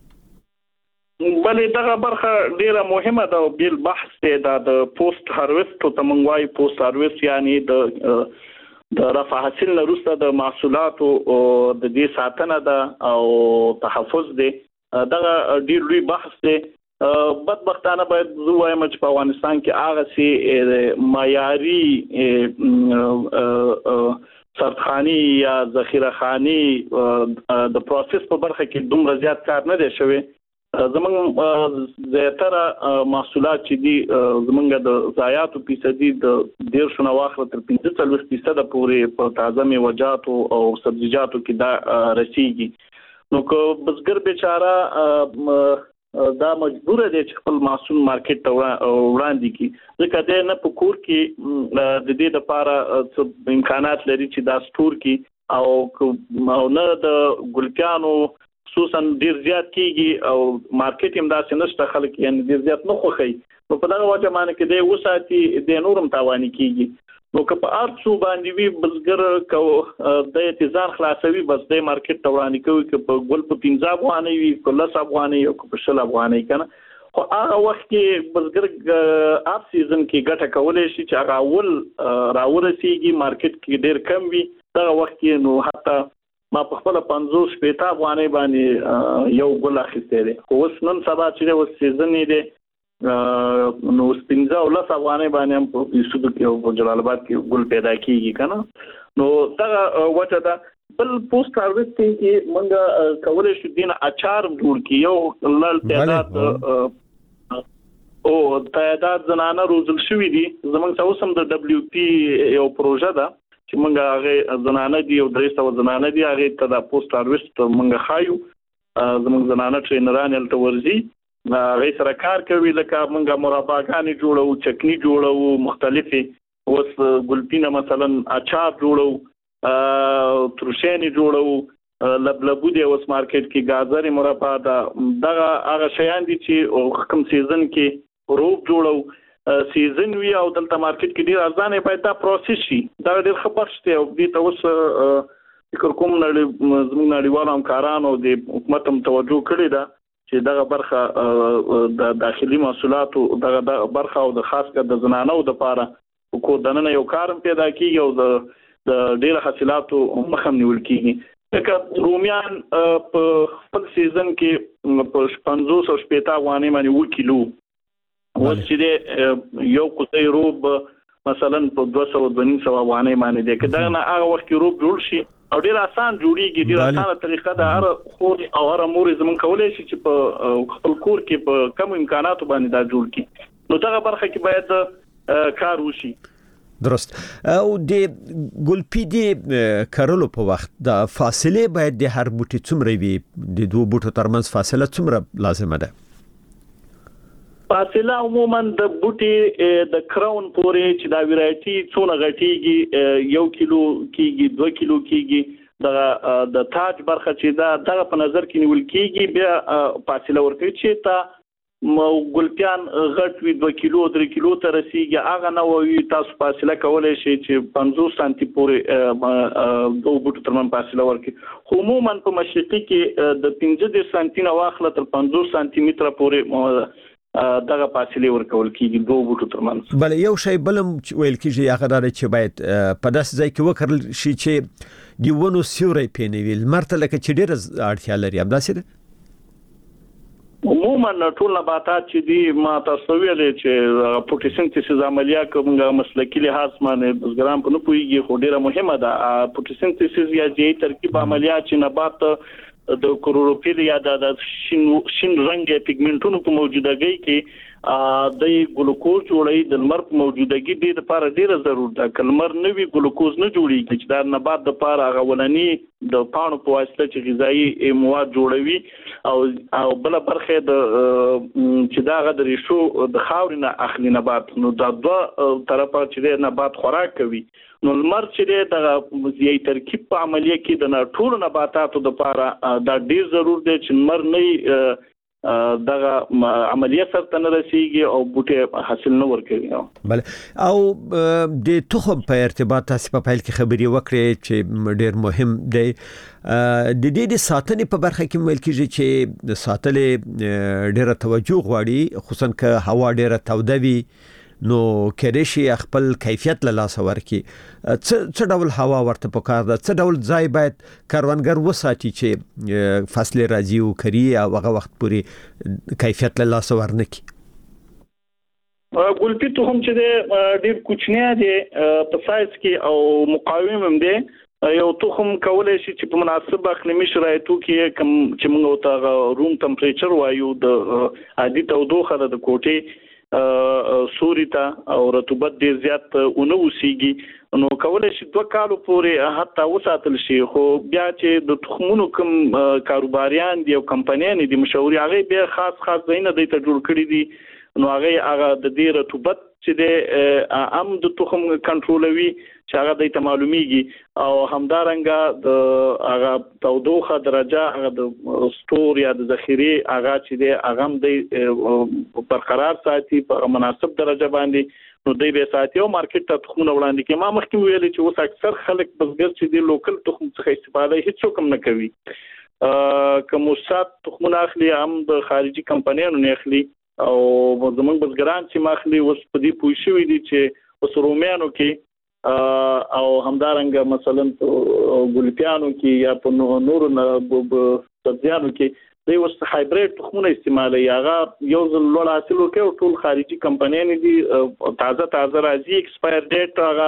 S3: بلې دغه برخه ډیره مهمه ده او بیل بحث دی دا د پوسټ هارویسټ ته منغوي پوسټ هارویسټ یعنی د د رفع حاصل وروسته د محصولاتو د دې ساتنه ده او تحفظ دی دغه ډیر لوی بحث دی. بدبختانه باید زه وایم چې په افغانستان کې هغه سي معیاري سرخاني یا ذخیره خاني د پروسس په برخه کې دومره زیات کار نه دی شوی. زمونږ زیاتره محصولات چې دي زمونږ د ضایعاتو فیصدي د ډیر شنو واخره تر پنځه څلوېښت فیصد پورې په تازه میوه‌جاتو او سبزیجاتو کې دا رسیږي. نو که بزګر بیچاره دا مجبور دی چې خپل محصول مارکیټ ته وړاندې کړي ځکه دا نه په کور کې د دې لپاره امکانات لري چې دا سټور کړي او نه د ګلپیانو خصوصا ډیر زیات کیږي او مارکیټ هم داسې نشته خلک یعنی ډیر زیات نه خوخي نو په دغه وجه باندې کې د وساتي د نورم تاواني کیږي. نو که په ارڅو باندې وی بزګر کو د اعتزار خلاصوي بس د مارکیټ ته وړاندې کوي چې په ګل په پنځه افغانۍ وي په لس افغانۍ او په شل افغانۍ کنه خو هغه وخت کې بزګر اپ سیزن کې ګټه کولای شي چې هغه اول راورسیږي مارکیټ کې ډیر کم وي دغه وخت کې نو حتی ما په خپل پنځوس پېتا افغانۍ باندې یو ګل اخیسته دي. اوس نن سبا چې اوس سیزن دی نو سپینځه او لس افغانۍ باندې هم په یوسف کې او په جلال آباد کې ګل پیدا کیږي کنه. نو دا وجه ده. بل پوسټ هارویسټینګ کې موږ کولای شو دین اچار جوړ کیو لړ تعداد او تعداد زنانه روزل شوې دي. زمونږ تاسو هم د دبليو پی یو پروژه ده چې موږ هغه زنانه دي او درې سوه زنانه دي هغه ته د پوسټ هارویسټ موږ خایو. زمونږ زنانه ټرینران الته ورزي هغه سره کار کوي لکه موږ مرباګانې جوړو چکنی جوړو مختلفي اوس ګلپینه مثلا اچار جوړو ترشینی جوړو لبلبو دی اوس مارکیټ کې گازر مربا دا دغه هغه شیان دي چې کوم سیزن کې روب جوړو سیزن وی او دلته مارکیټ کې ډیر ارزانه باید دا پروسس شي. دا ډیر خبر شته او دې ته اوس فکر کوم نه زموږ نړیوال همکارانو د حکومت هم توجه کړې ده چې دغه برخه د داخلي محصولاتو دغه برخه او د خاص کر د زنانو د لپاره کو دنه یو کارم پیدا کیږي او د ډیر حاصلاتو مخم نیول کیږي. لکه رومیان په خپل سیزن کې په پنځوس او شپږ افغانۍ باندې و کیلو اوس چې یو کوڅه روب مثلا په دوه سوه دوه نیم سوه افغانۍ باندې دی. که دا نه هغه وخت کې روب جوړ شي او ډیر آسان جوړیږي ډیر آسانه طریقه ده. هر خور او هر مور زمون کولای شي چې په خپل کور کې په کم امکاناتو باندې دا جوړ کړي. نو دغه برخه کې باید کار وشي.
S2: درست. او د ګلپی دی کارولو په وخت د فاصله باید د هر بوټي څومره وي؟ د دوه بوټو ترمنځ فاصله څومره لازمه ده؟
S3: فاصله عموما د بوټي د کراون پورې چې دا ویرایټي څونه غټيږي یو کیلو کیږي دوه کیلو کیږي د د تاج برخه چې دا دغه په نظر کې نیول کیږي بیا فاصله ورکوي چې تا ګلپیان غټ وي دوه کیلو درې کیلو ته رسیږي هغه نه وي تاسو فاصله کولای شئ چې پنځوس سانتي پورې دوه بوټو ترمن فاصله ورکړي. عموما په مشرقي کې د پنځه دېرش سانتي نه واخله تر پنځوس سانتي متره پورې دغه فاصله ورکول کیږي دوه بوټو ترمنځ.
S2: بل یو شی بلم ویل کیږي هغه دا چې باید په داسې ځای کې وکړل شي چې دی ونو سیوري پینوي مرته لکه چې ډیره اړتیا لري. هم داسې ده؟
S3: عموما ټول نباتات چې دي ما تاسو ویلې چې فوټوسنتیسیس عملیه کومه مسلکی لحاظ باندې بزګران په نه پويږي خو ډیره مهمه ده. فوټوسنتیسیس یا جې ترکیب عملیه چې نبات د کلوروفیل یا د شین شین رنگ پیګمنټونو په موجودګۍ کې د ګلوکوز جوړي د لمر په موجودګۍ د لپاره ډیره ضرورت ده. کلمر نوې ګلوکوز نه جوړيږي چې د نبات د لپاره غولني د پاڼو په واسطه چې غذایی مواد جوړوي او او بل برخه د چې دا غد ریشو د خاورې نه اخلي نبات. نو دا دوه طرفه چې نبات خوراک کوي. نو لمر چې د یي ترکیب په عملیه کې د ټول نباتاتو د لپاره دا ډیر ضروري دی چې لمر نه دغه عملیه سره نه رسیږي او بوټي حاصل نه ورکوي.
S2: بله. او د تخم په ارتباط تاسو په فایل کې خبري وکړې چې ډیر مهم دی. د دې د ساتنې په برخه کې ویل کېږي چې د ساتلې ډیره توجه غواړي خصوصا که هوا ډیره توده وي نو کېدای شي خپل کیفیت له لاسه ورکړي. څه ډول هوا ورته پکار ده؟ څه ډول ځای باید کاروانګر وساتي چې فصل راځي او کری او هغه وخت پورې کیفیت له لاسه ورنکړي؟
S3: ګلپي تخم چې ډیر کوچنی دی په سایز کې او مقاوم هم دی. یو تخم کولای شي چې په مناسب اقلیمي شرایطو کې کم چې موږ ته روم ټمپریچر وایو د عادي تودوخه د کوټې سوري ته او رطوبت ډیر زیات اونو وسیږي نو کولای شي دوه کالو پورې حتی وساتل شي. خو بیا چې د تخمونو کوم کاروباریان دي او کمپنیان دي مشوري هغه به خاص خاص ځینې د ته جوړ کړی دي نو هغه هغه د دې رطوبت چې د ام د تخم کنټرولوي چې هغه د ته معلومیږي او همدارنګه د هغه تودوخه درجه هغه د سټور یا د ذخیره هغه چې د هغه د برقرار ساتي په مناسب درجه باندې نو دوی به ساتي او مارکیټ ته تخمونه وړاندې کوي. ما مخکې ویل چې اوس اکثر خلک بزګر چې د لوکل تخم څخه استفاده هیڅ کوم نه کوي. کوم وسات تخمونه اخلي هم د خارجي کمپنیانو نه اخلي او زمونږ بزګران چې ماخلي اوس په دې پوه شوي دي چې اوس رومیانو کې او همدارنګه مثلا ګلپیانو کې یا په نورو سبزیانو کې د اوس هایبریډ تخمونه استعمالوي. هغه یو ځل لوړ حاصل وکړي او ټول خارجي کمپنیانې دي تازه تازه راځي، ایکسپایر ډیټ هغه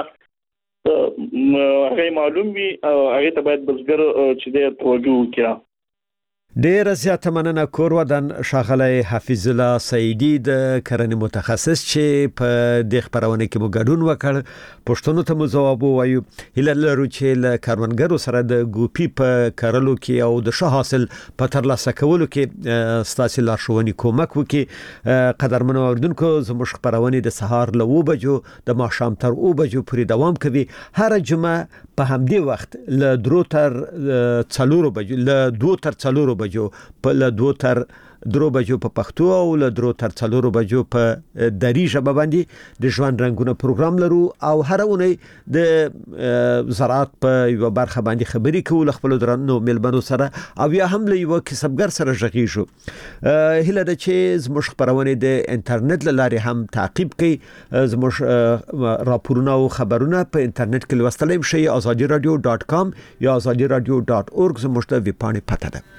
S3: هغه معلوم وي او هغه ته باید بزګر چې د توجه وکړي.
S2: ډیر زیاته مننه کور ودان شاغله حفیظ الله سعیدی د کرنې متخصص چې په د خبرونه کې مو ګډون وکړ. پښتون ته مو جواب وایو هله لرو چې له کاروانګرو سره د ګوپی په کارلو کې او د ښه حاصل په ترلاسه کولو کې ستاسو لارښوونې کومک وکړي. قدرمنو اوردونکو زموږ خبرونه د سهار له و بجو د ماښام تر او بجو پورې دوام کوي. هر جمعه په همدې وخت له درو تر څلورو بجو له دوه تر څلورو بجو په له دوه تر درو بجو په پښتو او له درو تر څلورو بجو په دری ژبه باندې د ژوند رنگونه پروګرام لرو او هر اونۍ د زراعت په یو برخه باندې خبري کول خپل درنو ملبنو سره او یا هم له یو کسبګر سره ژغیږو. هله د چې زموږ خبرونه د انټرنیټ لارې هم تعقیب کړئ. زموږ راپورونه او خبرونه په انټرنیټ کې لوستلای شئ. azadi radio dot com یا azadi radio dot org زموږ د ویبپاڼې پته ده.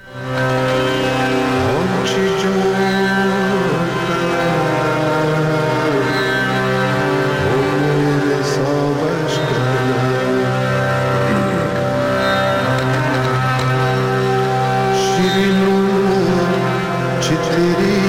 S7: Chitiri